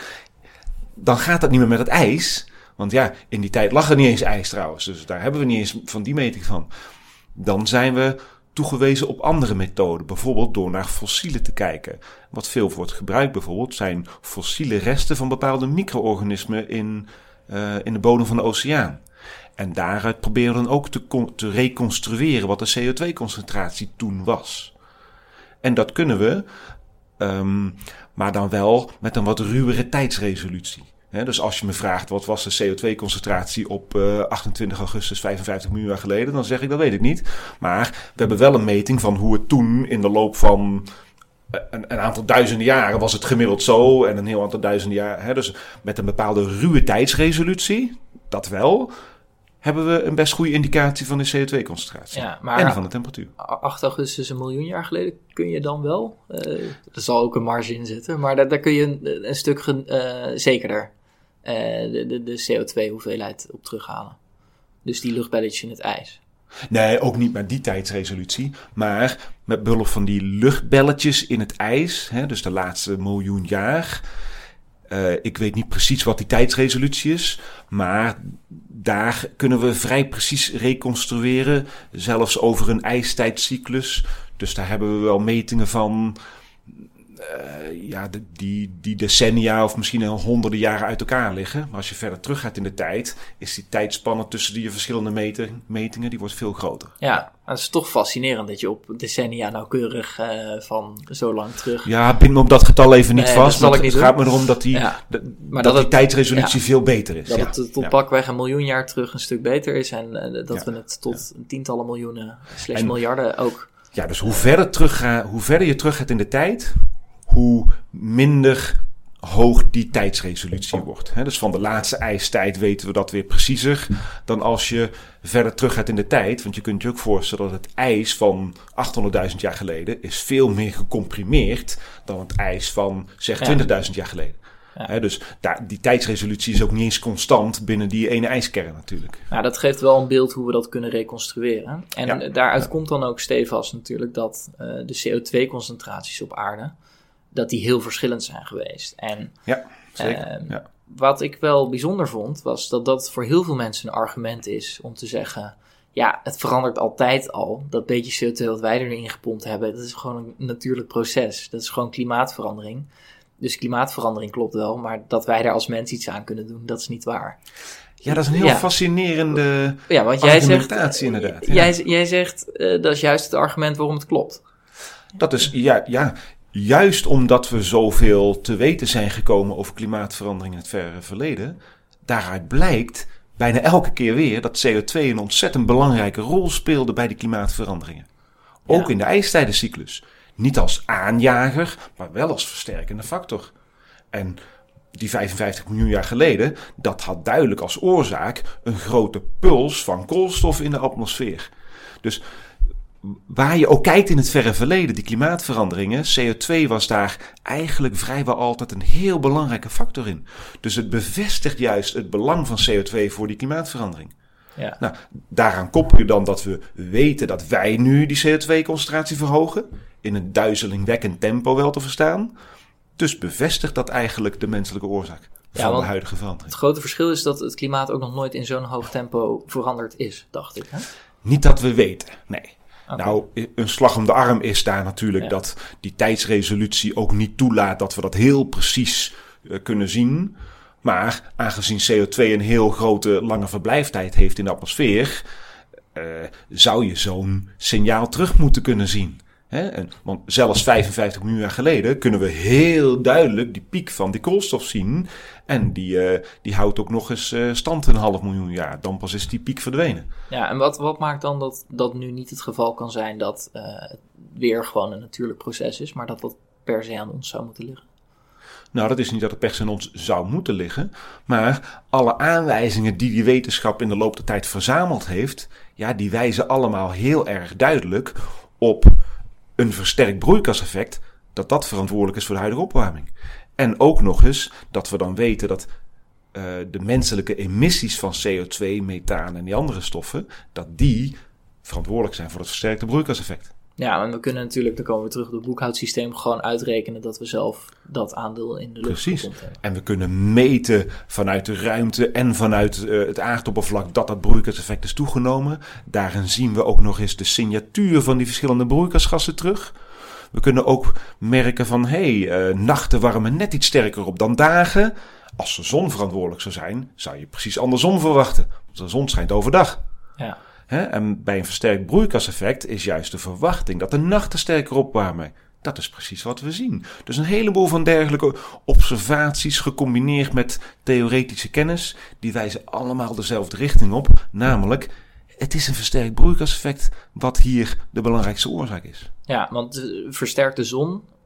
dan gaat dat niet meer met het ijs. Want ja, in die tijd lag er niet eens ijs trouwens, dus daar hebben we niet eens van die meting van. Dan zijn we toegewezen op andere methoden, bijvoorbeeld door naar fossielen te kijken. Wat veel wordt gebruikt bijvoorbeeld zijn fossiele resten van bepaalde micro-organismen in, uh, in de bodem van de oceaan. En daaruit proberen we dan ook te, con- te reconstrueren wat de C O twee concentratie toen was. En dat kunnen we, um, maar dan wel met een wat ruwere tijdsresolutie. He, dus als je me vraagt wat was de C O twee concentratie op uh, achtentwintig augustus vijfenvijftig miljoen jaar geleden, dan zeg ik dat weet ik niet. Maar we hebben wel een meting van hoe het toen in de loop van een, een aantal duizenden jaren was het gemiddeld zo en een heel aantal duizenden jaren. He, dus met een bepaalde ruwe tijdsresolutie, dat wel. hebben we een best goede indicatie van de C O twee concentratie. Ja, maar en van de temperatuur. acht augustus een miljoen jaar geleden kun je dan wel, uh, er zal ook een marge in zitten, maar daar, daar kun je een, een stuk uh, zekerder uh, de, de, de C O twee hoeveelheid op terughalen. Dus die luchtbelletjes in het ijs. Nee, ook niet met die tijdsresolutie. Maar met behulp van die luchtbelletjes in het ijs, hè, dus de laatste miljoen jaar. Uh, ik weet niet precies wat die tijdsresolutie is, maar daar kunnen we vrij precies reconstrueren, zelfs over een ijstijdcyclus. Dus daar hebben we wel metingen van, uh, ja, de, die, die decennia of misschien al honderden jaren uit elkaar liggen. Maar als je verder terug gaat in de tijd, is die tijdspanne tussen die verschillende meting, metingen, die wordt veel groter. Ja, het is toch fascinerend dat je op decennia nauwkeurig uh, van zo lang terug... Ja, bind me op dat getal even niet nee, vast, maar het niet gaat doen. me erom dat die, ja. de, maar dat dat die het, tijdsresolutie ja, veel beter is. Dat ja. het tot ja. pakweg een miljoen jaar terug een stuk beter is en uh, dat ja. we het tot ja. tientallen miljoenen slash En, miljarden ook... Ja, dus hoe verder, terug ga, hoe verder je terug gaat in de tijd, hoe minder hoog die tijdsresolutie wordt. He, dus van de laatste ijstijd weten we dat weer preciezer dan als je verder terug gaat in de tijd. Want je kunt je ook voorstellen dat het ijs van achthonderdduizend jaar geleden is veel meer gecomprimeerd dan het ijs van zeg twintigduizend jaar geleden. Ja. He, dus daar, die tijdsresolutie is ook niet eens constant binnen die ene ijskern natuurlijk. Nou, dat geeft wel een beeld hoe we dat kunnen reconstrueren. En ja. daaruit ja. komt dan ook stevast natuurlijk dat uh, de C O twee concentraties op aarde, dat die heel verschillend zijn geweest. En ja, zeker. Uh, ja. Wat ik wel bijzonder vond, was dat dat voor heel veel mensen een argument is om te zeggen, ja, het verandert altijd al. Dat beetje C O twee wat wij erin gepompt hebben, dat is gewoon een natuurlijk proces. Dat is gewoon klimaatverandering. Dus klimaatverandering klopt wel, maar dat wij daar als mens iets aan kunnen doen, dat is niet waar. Ja, dat is een heel ja. fascinerende ja, want jij argumentatie zegt, inderdaad. Ja. Jij, jij zegt, uh, dat is juist het argument waarom het klopt. Dat is, ja, ja, juist omdat we zoveel te weten zijn gekomen over klimaatverandering in het verre verleden, daaruit blijkt bijna elke keer weer dat C O twee een ontzettend belangrijke rol speelde bij die klimaatveranderingen. Ook ja. in de ijstijdencyclus. Niet als aanjager, maar wel als versterkende factor. En die vijfenvijftig miljoen jaar geleden, dat had duidelijk als oorzaak een grote puls van koolstof in de atmosfeer. Dus waar je ook kijkt in het verre verleden, die klimaatveranderingen, C O twee was daar eigenlijk vrijwel altijd een heel belangrijke factor in. Dus het bevestigt juist het belang van C O twee voor die klimaatverandering. Ja. Nou, daaraan koppel je dan dat we weten dat wij nu die C O twee concentratie verhogen, in een duizelingwekkend tempo wel te verstaan. Dus bevestigt dat eigenlijk de menselijke oorzaak van ja, de huidige verandering. Het grote verschil is dat het klimaat ook nog nooit in zo'n hoog tempo veranderd is, dacht ik. Hè? Niet dat we weten, nee. Okay. Nou, een slag om de arm is daar natuurlijk ja. dat die tijdsresolutie ook niet toelaat dat we dat heel precies uh, kunnen zien. Maar aangezien C O twee een heel grote lange verblijftijd heeft in de atmosfeer, uh, zou je zo'n signaal terug moeten kunnen zien. He, en, want zelfs vijfenvijftig miljoen jaar geleden kunnen we heel duidelijk die piek van die koolstof zien. En die, uh, die houdt ook nog eens uh, stand een half miljoen jaar. Dan pas is die piek verdwenen. Ja, en wat, wat maakt dan dat dat nu niet het geval kan zijn dat uh, het weer gewoon een natuurlijk proces is, maar dat dat per se aan ons zou moeten liggen? Nou, dat is niet dat het per se aan ons zou moeten liggen. Maar alle aanwijzingen die die wetenschap in de loop der tijd verzameld heeft, ja, die wijzen allemaal heel erg duidelijk op een versterkt broeikaseffect, dat dat verantwoordelijk is voor de huidige opwarming. En ook nog eens dat we dan weten dat uh, de menselijke emissies van C O twee, methaan en die andere stoffen, dat die verantwoordelijk zijn voor het versterkte broeikaseffect. Ja, en we kunnen natuurlijk, dan komen we terug op het boekhoudsysteem, gewoon uitrekenen dat we zelf dat aandeel in de lucht Precies. hebben. En we kunnen meten vanuit de ruimte en vanuit uh, het aardoppervlak dat dat broeikaseffect is toegenomen. Daarin zien we ook nog eens de signatuur van die verschillende broeikasgassen terug. We kunnen ook merken van, hé, hey, uh, nachten warmen net iets sterker op dan dagen. Als de zon verantwoordelijk zou zijn, zou je precies andersom verwachten. Want de zon schijnt overdag. Ja. He, en bij een versterkt broeikaseffect is juist de verwachting dat de nachten sterker opwarmen. Dat is precies wat we zien. Dus een heleboel van dergelijke observaties gecombineerd met theoretische kennis, die wijzen allemaal dezelfde richting op. Namelijk, het is een versterkt broeikaseffect wat hier de belangrijkste oorzaak is. Ja, want de versterkte zon,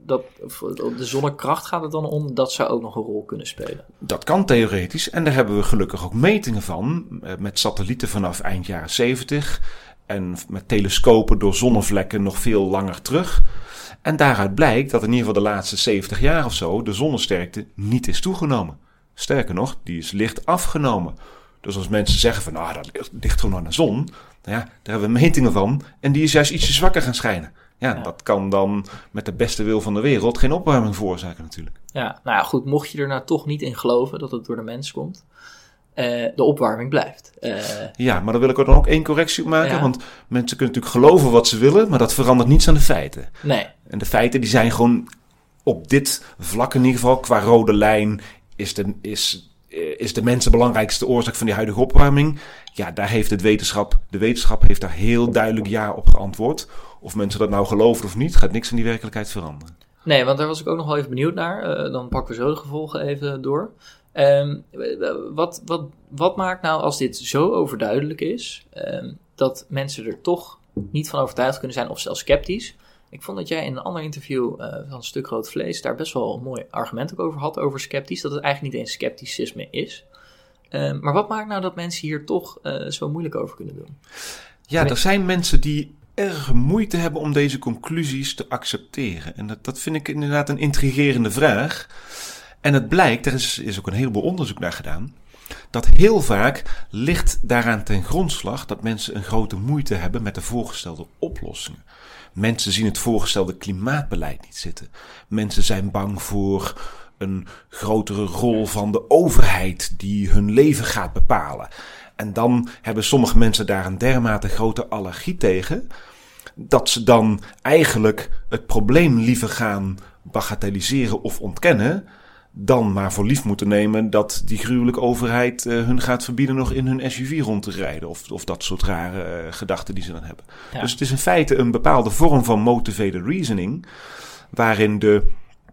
dat, de zonnekracht gaat het dan om, dat zou ook nog een rol kunnen spelen. Dat kan theoretisch. En daar hebben we gelukkig ook metingen van. Met satellieten vanaf eind jaren zeventig. En met telescopen door zonnevlekken nog veel langer terug. En daaruit blijkt dat in ieder geval de laatste zeventig jaar of zo de zonnesterkte niet is toegenomen. Sterker nog, die is licht afgenomen. Dus als mensen zeggen van, ah, dat ligt, ligt gewoon aan de zon. Nou ja, daar hebben we metingen van. En die is juist ietsje zwakker gaan schijnen. Ja, ja, dat kan dan met de beste wil van de wereld geen opwarming veroorzaken natuurlijk. Ja, nou ja, goed, mocht je er nou toch niet in geloven dat het door de mens komt, uh, de opwarming blijft. Uh, ja, maar dan wil ik er dan ook één correctie op maken, ja. Want mensen kunnen natuurlijk geloven wat ze willen, maar dat verandert niets aan de feiten. Nee. En de feiten die zijn gewoon op dit vlak in ieder geval, qua rode lijn, is de, is, is de mens de belangrijkste oorzaak van die huidige opwarming. Ja, daar heeft het wetenschap, de wetenschap heeft daar heel duidelijk ja op geantwoord. Of mensen dat nou geloven of niet, gaat niks aan die werkelijkheid veranderen. Nee, want daar was ik ook nog wel even benieuwd naar. Uh, dan pakken we zo de gevolgen even door. Um, wat, wat, wat maakt nou als dit zo overduidelijk is, um, dat mensen er toch niet van overtuigd kunnen zijn of zelfs sceptisch? Ik vond dat jij in een ander interview uh, van een stuk Rood Vlees daar best wel een mooi argument ook over had, over sceptisch, dat het eigenlijk niet eens scepticisme is. Um, maar wat maakt nou dat mensen hier toch uh, zo moeilijk over kunnen doen? Ja, er zijn mensen die erg moeite hebben om deze conclusies te accepteren. En dat, dat vind ik inderdaad een intrigerende vraag. En het blijkt, er is, is ook een heleboel onderzoek naar gedaan, dat heel vaak ligt daaraan ten grondslag dat mensen een grote moeite hebben met de voorgestelde oplossingen. Mensen zien het voorgestelde klimaatbeleid niet zitten. Mensen zijn bang voor een grotere rol van de overheid die hun leven gaat bepalen. En dan hebben sommige mensen daar een dermate grote allergie tegen, dat ze dan eigenlijk het probleem liever gaan bagatelliseren of ontkennen, dan maar voor lief moeten nemen dat die gruwelijke overheid uh, hun gaat verbieden nog in hun S U V rond te rijden. Of, of dat soort rare uh, gedachten die ze dan hebben. Ja. Dus het is in feite een bepaalde vorm van motivated reasoning, waarin de,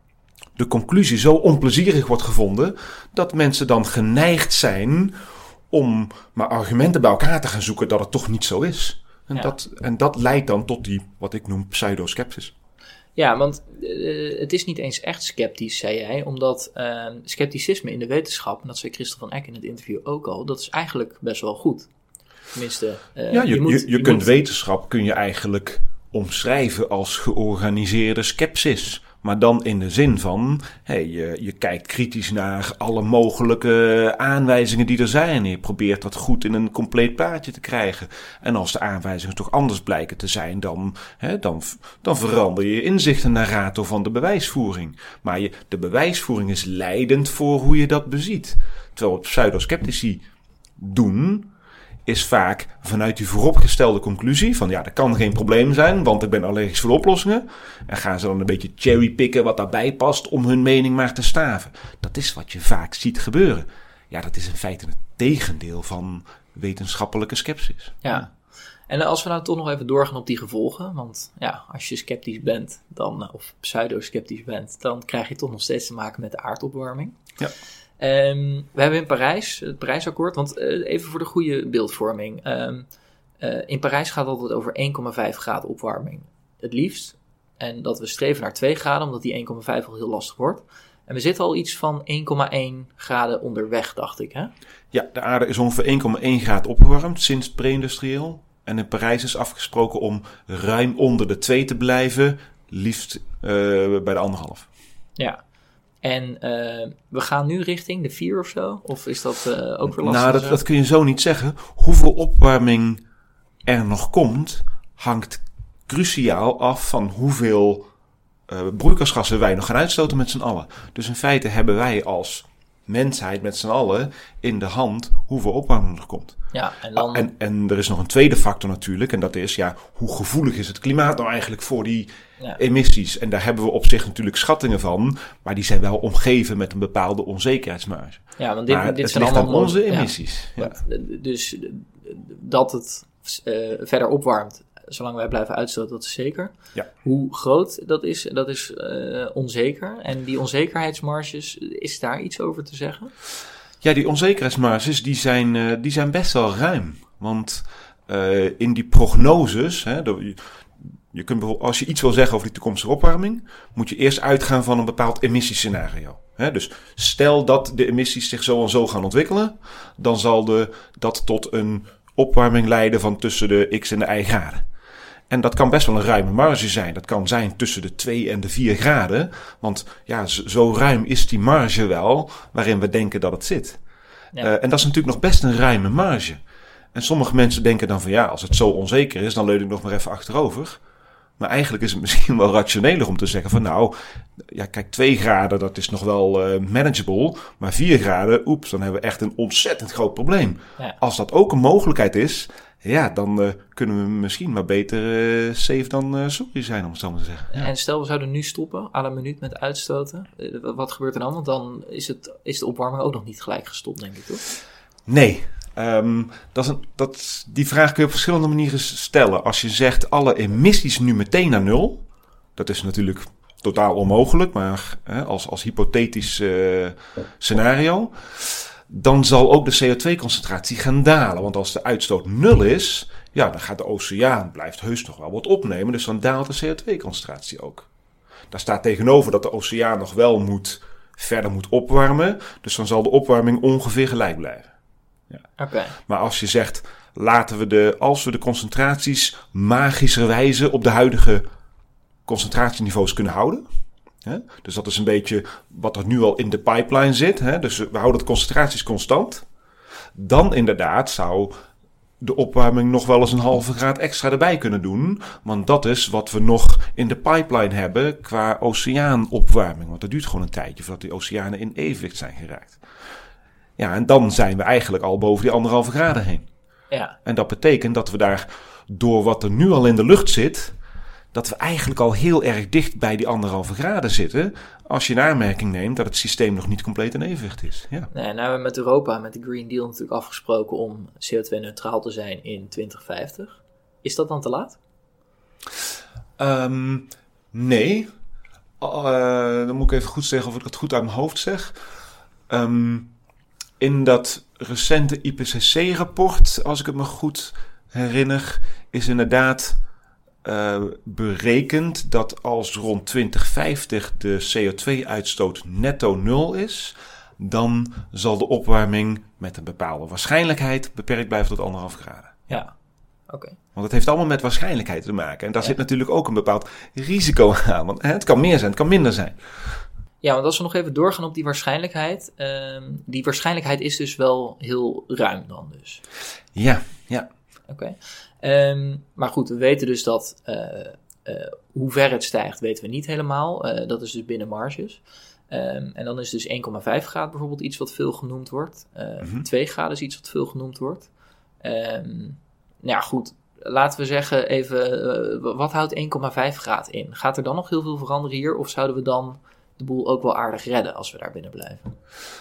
de conclusie zo onplezierig wordt gevonden, dat mensen dan geneigd zijn om maar argumenten bij elkaar te gaan zoeken dat het toch niet zo is. En, ja. dat, en dat leidt dan tot die, wat ik noem, pseudo-skepsis. Ja, want uh, het is niet eens echt sceptisch, zei jij, omdat uh, scepticisme in de wetenschap, en dat zei Christel van Eck in het interview ook al, dat is eigenlijk best wel goed. Tenminste, uh, ja, je, je, moet, je, je, je kunt moet... wetenschap kun je eigenlijk omschrijven als georganiseerde skepsis. Maar dan in de zin van, hey, je, je kijkt kritisch naar alle mogelijke aanwijzingen die er zijn. Je probeert dat goed in een compleet plaatje te krijgen. En als de aanwijzingen toch anders blijken te zijn, dan, hè, dan, dan verander je inzicht en narrator van de bewijsvoering. Maar je, de bewijsvoering is leidend voor hoe je dat beziet. Terwijl wat pseudo-sceptici doen, is vaak vanuit die vooropgestelde conclusie van ja, er kan geen probleem zijn, want ik ben allergisch voor oplossingen. En gaan ze dan een beetje cherrypicken wat daarbij past om hun mening maar te staven. Dat is wat je vaak ziet gebeuren. Ja, dat is in feite het tegendeel van wetenschappelijke skepsis. Ja, en als we nou toch nog even doorgaan op die gevolgen, want ja, als je sceptisch bent, dan, of pseudo-sceptisch bent, dan krijg je toch nog steeds te maken met de aardopwarming. Ja. Um, we hebben in Parijs, het Parijsakkoord, want uh, even voor de goede beeldvorming. Um, uh, in Parijs gaat het altijd over één komma vijf graden opwarming. Het liefst. En dat we streven naar twee graden, omdat die één komma vijf al heel lastig wordt. En we zitten al iets van één komma één graden onderweg, dacht ik, hè? Ja, de aarde is ongeveer één komma één graden opgewarmd sinds pre-industrieel. En in Parijs is afgesproken om ruim onder de twee te blijven, liefst uh, bij de anderhalf. Ja. En uh, we gaan nu richting de vier of zo? Of is dat uh, ook weer lastig? Nou, dat, dat kun je zo niet zeggen. Hoeveel opwarming er nog komt, hangt cruciaal af van hoeveel uh, broeikasgassen wij nog gaan uitstoten met z'n allen. Dus in feite hebben wij als mensheid met z'n allen in de hand hoeveel opwarming er komt. Ja, en, dan... en, en er is nog een tweede factor natuurlijk. En dat is, ja, hoe gevoelig is het klimaat nou eigenlijk voor die ja. emissies? En daar hebben we op zich natuurlijk schattingen van. Maar die zijn wel omgeven met een bepaalde onzekerheidsmarge. Ja, want dit, maar dit het zijn ligt allemaal aan onze ja. emissies. Ja. Ja. Dus dat het uh, verder opwarmt, zolang wij blijven uitstoten, dat is zeker. Ja. Hoe groot dat is, dat is uh, onzeker. En die onzekerheidsmarges, is daar iets over te zeggen? Ja, die onzekerheidsmarges die zijn, uh, die zijn best wel ruim. Want uh, in die prognoses, hè, de, Je kunt bijvoorbeeld, als je iets wil zeggen over die toekomstige opwarming, moet je eerst uitgaan van een bepaald emissiescenario. He, dus stel dat de emissies zich zo en zo gaan ontwikkelen, dan zal de, dat tot een opwarming leiden van tussen de x en de y graden. En dat kan best wel een ruime marge zijn. Dat kan zijn tussen de twee en de vier graden. Want ja, zo ruim is die marge wel waarin we denken dat het zit. Ja. Uh, en dat is natuurlijk nog best een ruime marge. En sommige mensen denken dan van ja, als het zo onzeker is, dan leun ik nog maar even achterover. Maar eigenlijk is het misschien wel rationeler om te zeggen van nou, ja kijk, twee graden dat is nog wel uh, manageable. Maar vier graden, oeps, dan hebben we echt een ontzettend groot probleem. Ja. Als dat ook een mogelijkheid is, ja, dan uh, kunnen we misschien maar beter uh, safe dan uh, sorry zijn, om het zo maar te zeggen. Ja. En stel we zouden nu stoppen, à la minuut met uitstoten. Uh, wat gebeurt er dan? Want dan is, het, is de opwarming ook nog niet gelijk gestopt, denk ik, toch? Nee. Um, dat is een, dat, die vraag kun je op verschillende manieren stellen. Als je zegt alle emissies nu meteen naar nul, dat is natuurlijk totaal onmogelijk, maar hè, als, als hypothetisch uh, scenario, dan zal ook de C O twee concentratie gaan dalen. Want als de uitstoot nul is, ja, dan gaat de oceaan, blijft heus nog wel wat opnemen, dus dan daalt de C O twee concentratie ook. Daar staat tegenover dat de oceaan nog wel moet, verder moet opwarmen, dus dan zal de opwarming ongeveer gelijk blijven. Ja. Okay. Maar als je zegt, laten we de, als we de concentraties magischerwijze op de huidige concentratieniveaus kunnen houden. Hè? Dus dat is een beetje wat er nu al in de pipeline zit. Hè? Dus we houden de concentraties constant. Dan inderdaad zou de opwarming nog wel eens een halve graad extra erbij kunnen doen. Want dat is wat we nog in de pipeline hebben qua oceaanopwarming. Want dat duurt gewoon een tijdje voordat die oceanen in evenwicht zijn geraakt. Ja, en dan zijn we eigenlijk al boven die anderhalve graden heen. Ja. En dat betekent dat we daar, door wat er nu al in de lucht zit, dat we eigenlijk al heel erg dicht bij die anderhalve graden zitten, als je in aanmerking neemt dat het systeem nog niet compleet in evenwicht is. Ja. Nee, nou hebben we met Europa, met de Green Deal natuurlijk afgesproken om C O twee neutraal te zijn in twintig vijftig. Is dat dan te laat? Um, nee. Uh, dan moet ik even goed zeggen of ik het goed uit mijn hoofd zeg. Um, In dat recente I P C C-rapport, als ik het me goed herinner, is inderdaad uh, berekend dat als rond twintig vijftig de C O twee uitstoot netto nul is, dan zal de opwarming met een bepaalde waarschijnlijkheid beperkt blijven tot anderhalf graden. Ja, oké. Okay. Want het heeft allemaal met waarschijnlijkheid te maken. En daar ja. zit natuurlijk ook een bepaald risico aan. Want hè, het kan meer zijn, het kan minder zijn. Ja, want als we nog even doorgaan op die waarschijnlijkheid. Um, die waarschijnlijkheid is dus wel heel ruim dan dus. Ja, ja. Oké. Okay. Um, maar goed, we weten dus dat uh, uh, hoe ver het stijgt, weten we niet helemaal. Uh, dat is dus binnen marges. Um, en dan is dus één komma vijf graden bijvoorbeeld iets wat veel genoemd wordt. Uh, mm-hmm. twee graden is iets wat veel genoemd wordt. Um, nou ja, goed. Laten we zeggen even, uh, wat houdt één komma vijf graden in? Gaat er dan nog heel veel veranderen hier? Of zouden we dan de boel ook wel aardig redden als we daar binnen blijven?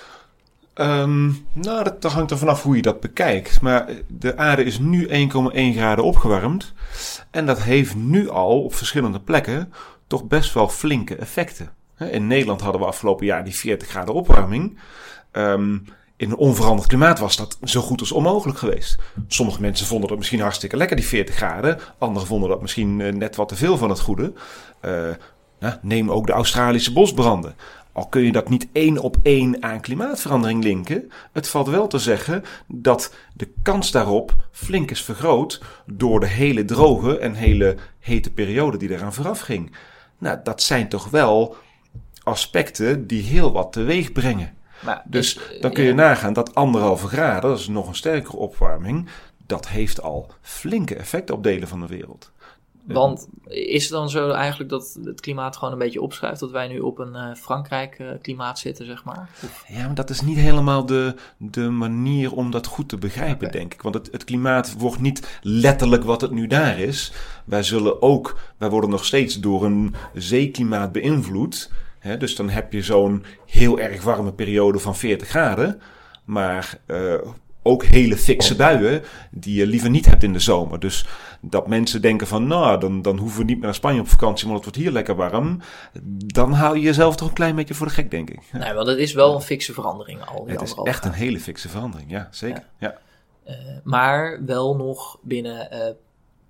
Um, nou, dat, dat hangt er vanaf hoe je dat bekijkt. Maar de aarde is nu één komma één graden opgewarmd. En dat heeft nu al op verschillende plekken toch best wel flinke effecten. In Nederland hadden we afgelopen jaar die veertig graden opwarming. Um, in een onveranderd klimaat was dat zo goed als onmogelijk geweest. Sommige mensen vonden dat misschien hartstikke lekker, die veertig graden. Anderen vonden dat misschien net wat te veel van het goede. Uh, nou, neem ook de Australische bosbranden. Al kun je dat niet één op één aan klimaatverandering linken, het valt wel te zeggen dat de kans daarop flink is vergroot door de hele droge en hele hete periode die eraan vooraf ging. Nou, dat zijn toch wel aspecten die heel wat teweeg brengen. Maar, dus dus dan kun je ja. nagaan dat anderhalve graden, dat is nog een sterkere opwarming, dat heeft al flinke effecten op delen van de wereld. Want is het dan zo eigenlijk dat het klimaat gewoon een beetje opschuift, dat wij nu op een uh, Frankrijk uh, klimaat zitten, zeg maar? Of? Ja, maar dat is niet helemaal de, de manier om dat goed te begrijpen, okay. denk ik. Want het, het klimaat wordt niet letterlijk wat het nu daar is. Wij zullen ook, wij worden nog steeds door een zeeklimaat beïnvloed. Hè, dus dan heb je zo'n heel erg warme periode van veertig graden. Maar uh, ook hele fikse buien die je liever niet hebt in de zomer. Dus dat mensen denken van, nou, dan, dan hoeven we niet meer naar Spanje op vakantie, want het wordt hier lekker warm. Dan hou je jezelf toch een klein beetje voor de gek, denk ik. Ja. Nee, want het is wel een fikse verandering al. Het is echt een hele fikse verandering, ja, zeker. Ja. Ja. Uh, maar wel nog binnen uh,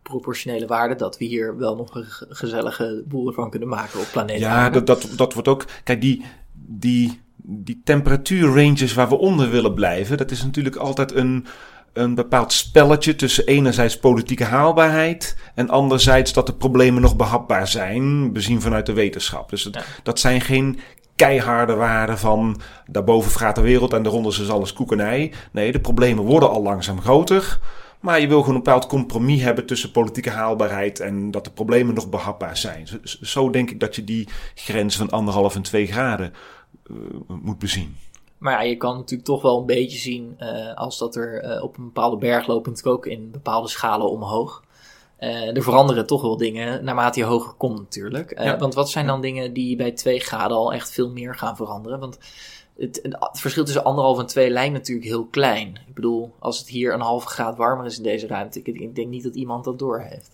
proportionele waarde dat we hier wel nog een gezellige boel ervan kunnen maken op planeet Ja, Aarde. dat, dat, dat wordt ook... Kijk, die, die, die temperatuurranges waar we onder willen blijven, dat is natuurlijk altijd een, een bepaald spelletje tussen enerzijds politieke haalbaarheid en anderzijds dat de problemen nog behapbaar zijn, bezien vanuit de wetenschap. Dus het, Ja. dat zijn geen keiharde waarden van daarboven gaat de wereld en daaronder is alles koek en ei. Nee, de problemen worden al langzaam groter. Maar je wil gewoon een bepaald compromis hebben tussen politieke haalbaarheid en dat de problemen nog behapbaar zijn. Zo, zo denk ik dat je die grens van anderhalf en twee graden uh, moet bezien. Maar ja, je kan natuurlijk toch wel een beetje zien uh, als dat er uh, op een bepaalde berg loopt natuurlijk ook in bepaalde schalen omhoog. Uh, er veranderen toch wel dingen naarmate je hoger komt natuurlijk. Uh, Ja. Want wat zijn dan dingen die bij twee graden al echt veel meer gaan veranderen? Want het, het verschil tussen anderhalf en twee lijkt natuurlijk heel klein. Ik bedoel, als het hier een halve graad warmer is in deze ruimte, ik, ik denk niet dat iemand dat doorheeft.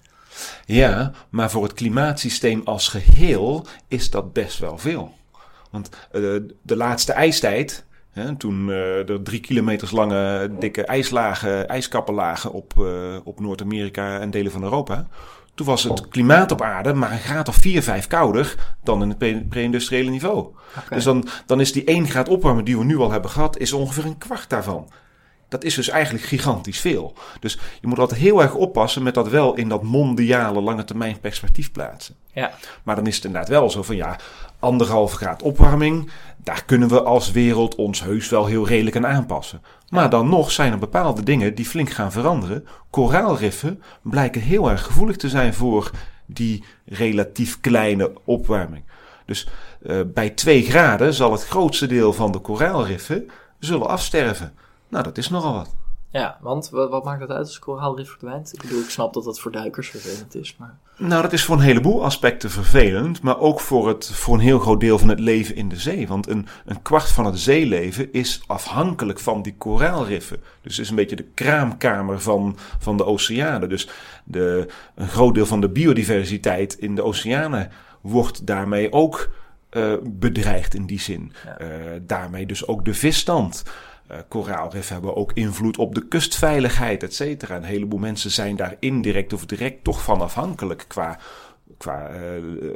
Ja, maar voor het klimaatsysteem als geheel is dat best wel veel. Want uh, de laatste ijstijd, hè, toen uh, er drie kilometers lange dikke ijslagen, ijskappen lagen op, uh, op Noord-Amerika en delen van Europa, toen was het klimaat op aarde maar een graad of vier, vijf kouder dan in het pre- pre-industriële niveau. Okay. Dus dan, dan is die één graad opwarming die we nu al hebben gehad, is ongeveer een kwart daarvan. Dat is dus eigenlijk gigantisch veel. Dus je moet altijd heel erg oppassen met dat wel in dat mondiale lange termijn perspectief plaatsen. Ja. Maar dan is het inderdaad wel zo van ja, anderhalve graad opwarming, daar kunnen we als wereld ons heus wel heel redelijk aan aanpassen. Maar Ja. dan nog zijn er bepaalde dingen die flink gaan veranderen. Koraalriffen blijken heel erg gevoelig te zijn voor die relatief kleine opwarming. Dus uh, bij twee graden zal het grootste deel van de koraalriffen zullen afsterven. Nou, dat is nogal wat. Ja, want wat, wat maakt dat uit als een koraalrif verdwijnt? Ik bedoel, ik snap dat dat voor duikers vervelend is, maar... Nou, dat is voor een heleboel aspecten vervelend, maar ook voor, het, voor een heel groot deel van het leven in de zee. Want een, een kwart van het zeeleven is afhankelijk van die koraalriffen. Dus het is een beetje de kraamkamer van, van de oceanen. Dus de, een groot deel van de biodiversiteit in de oceanen wordt daarmee ook uh, bedreigd in die zin. Ja. Uh, daarmee dus ook de visstand. Uh, koraalriffen hebben ook invloed op de kustveiligheid, et cetera. Een heleboel mensen zijn daar indirect of direct toch van afhankelijk qua, qua uh,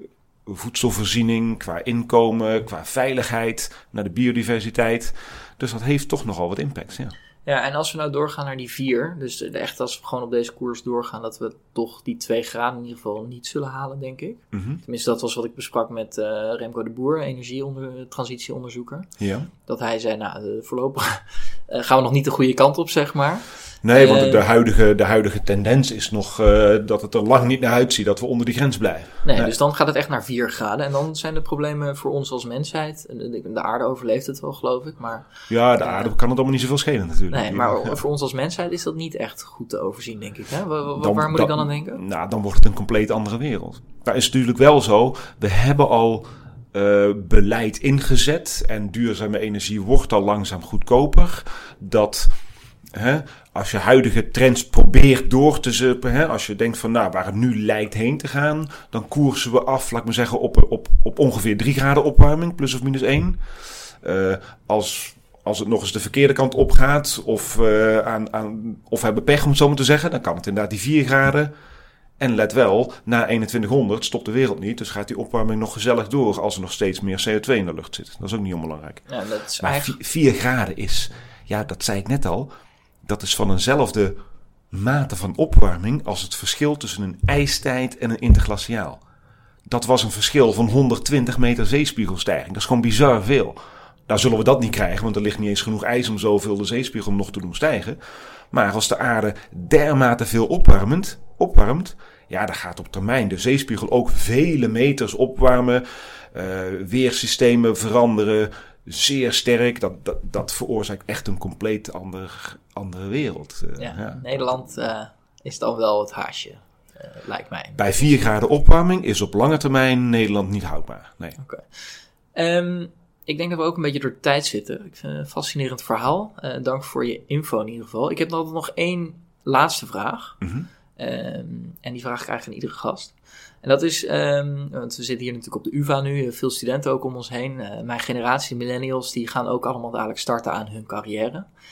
voedselvoorziening, qua inkomen, qua veiligheid, naar de biodiversiteit. Dus dat heeft toch nogal wat impact, ja. Ja, en als we nou doorgaan naar die vier, dus echt als we gewoon op deze koers doorgaan, dat we toch die twee graden in ieder geval niet zullen halen, denk ik. Mm-hmm. Tenminste, dat was wat ik besprak met uh, Remco de Boer, energietransitieonderzoeker. Ja. Dat hij zei, nou, uh, voorlopig uh, gaan we nog niet de goede kant op, zeg maar. Nee, want Uh, de huidige, de huidige tendens is nog uh, dat het er lang niet naar uitziet dat we onder die grens blijven. Nee, Nee. dus dan gaat het echt naar vier graden. En dan zijn de problemen voor ons als mensheid. De, de aarde overleeft het wel, geloof ik. Maar, Ja, de aarde kan het allemaal niet zoveel schelen natuurlijk. nee, maar Ja. voor ons als mensheid is dat niet echt goed te overzien, denk ik. Hè? Waar, waar, Dan- waar moet dan- ik dan aan denken? Nou, dan wordt het een compleet andere wereld. Maar is het natuurlijk wel zo, we hebben al uh, beleid ingezet en duurzame energie wordt al langzaam goedkoper. Dat hè, als je huidige trends probeert door te zuppen, hè, als je denkt van nou, waar het nu lijkt heen te gaan, dan koersen we af, laat ik maar zeggen, op, op, op ongeveer drie graden opwarming, plus of minus één. Uh, als... Als het nog eens de verkeerde kant op gaat, of, uh, aan, aan, of we hebben pech om het zo maar te zeggen, dan kan het inderdaad die vier graden. En let wel, na eenentwintighonderd stopt de wereld niet, dus gaat die opwarming nog gezellig door als er nog steeds meer C O twee in de lucht zit. Dat is ook niet onbelangrijk. Ja, dat is Maar eigenlijk... vier graden is, ja, dat zei ik net al, dat is van eenzelfde mate van opwarming als het verschil tussen een ijstijd en een interglaciaal. Dat was een verschil van honderdtwintig meter zeespiegelstijging. Dat is gewoon bizar veel. Nou zullen we dat niet krijgen, want er ligt niet eens genoeg ijs om zoveel de zeespiegel nog te doen stijgen. Maar als de aarde dermate veel opwarmt, opwarmt, ja, dan gaat op termijn de zeespiegel ook vele meters opwarmen. Uh, weersystemen veranderen zeer sterk. Dat, dat, dat veroorzaakt echt een compleet ander, andere wereld. Uh, Ja, ja. Nederland uh, is dan wel het haasje, uh, lijkt mij. Bij vier graden opwarming is op lange termijn Nederland niet houdbaar. Nee. Oké. Um, ik denk dat we ook een beetje door de tijd zitten. Ik vind het een fascinerend verhaal. Uh, dank voor je info in ieder geval. Ik heb altijd nog één laatste vraag. Mm-hmm. Um, en die vraag ik eigenlijk aan iedere gast. En dat is, um, want we zitten hier natuurlijk op de U vA nu, veel studenten ook om ons heen. Uh, mijn generatie, de millennials, die gaan ook allemaal dadelijk starten aan hun carrière.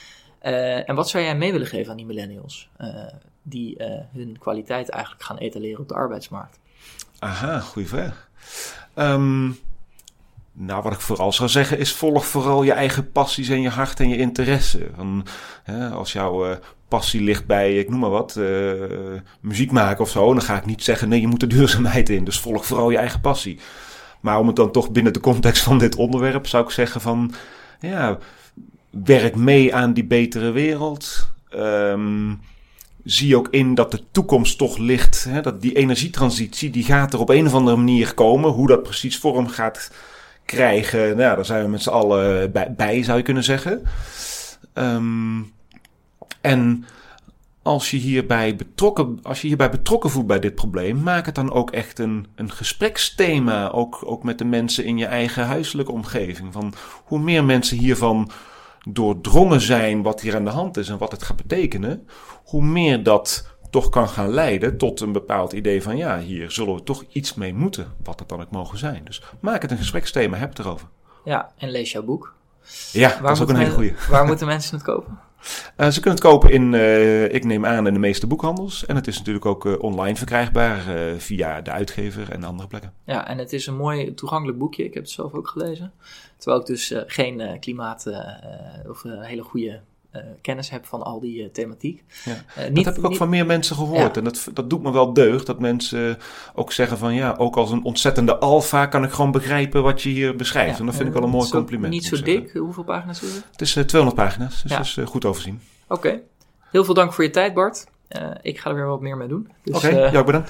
Uh, en wat zou jij mee willen geven aan die millennials? Uh, die uh, hun kwaliteit eigenlijk gaan etaleren op de arbeidsmarkt? Aha, goede vraag. Um, nou, wat ik vooral zou zeggen is, volg vooral je eigen passies en je hart en je interesse. Van, hè, als jouw uh, passie ligt bij, ik noem maar wat, uh, muziek maken of zo, dan ga ik niet zeggen, nee, je moet de duurzaamheid in. Dus volg vooral je eigen passie. Maar om het dan toch binnen de context van dit onderwerp zou ik zeggen van, ja, werk mee aan die betere wereld. Um, zie ook in dat de toekomst toch ligt. Hè, dat die energietransitie, die gaat er op een of andere manier komen. Hoe dat precies vorm gaat krijgen, nou, daar zijn we met z'n allen bij, bij zou je kunnen zeggen. Um, en als je hierbij betrokken, als je hierbij betrokken voelt bij dit probleem, maak het dan ook echt een, een gespreksthema. Ook, ook met de mensen in je eigen huiselijke omgeving. Van hoe meer mensen hiervan doordrongen zijn wat hier aan de hand is en wat het gaat betekenen, hoe meer dat toch kan gaan leiden tot een bepaald idee van ja, hier zullen we toch iets mee moeten, wat het dan ook mogen zijn. Dus maak het een gespreksthema, heb het erover. Ja, en lees jouw boek. Ja, waar dat is ook een hele goeie. Waar moeten mensen het kopen? Uh, ze kunnen het kopen in, uh, ik neem aan, in de meeste boekhandels. En het is natuurlijk ook uh, online verkrijgbaar uh, via de uitgever en andere plekken. Ja, en het is een mooi toegankelijk boekje. Ik heb het zelf ook gelezen. Terwijl ik dus uh, geen uh, klimaat uh, of uh, hele goede uh, kennis heb van al die uh, thematiek. Ja. Uh, niet, dat heb ik ook niet... van meer mensen gehoord. Ja. En dat, dat doet me wel deugd. Dat mensen ook zeggen van ja, ook als een ontzettende alfa kan ik gewoon begrijpen wat je hier beschrijft. Ja, en dat vind uh, ik wel een mooi compliment. Niet zo dik. Hoeveel pagina's is het? Het is uh, tweehonderd pagina's, dus ja. Dat is uh, goed overzien. Oké. Okay. Heel veel dank voor je tijd, Bart. Uh, ik ga er weer wat meer mee doen. Dus, Oké, okay, uh... jou bedankt.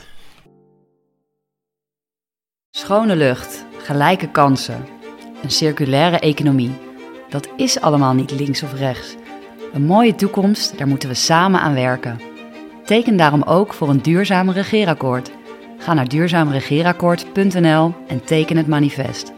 Schone lucht, gelijke kansen, een circulaire economie. Dat is allemaal niet links of rechts. Een mooie toekomst, daar moeten we samen aan werken. Teken daarom ook voor een duurzaam regeerakkoord. Ga naar duurzaam regeerakkoord punt n l en teken het manifest.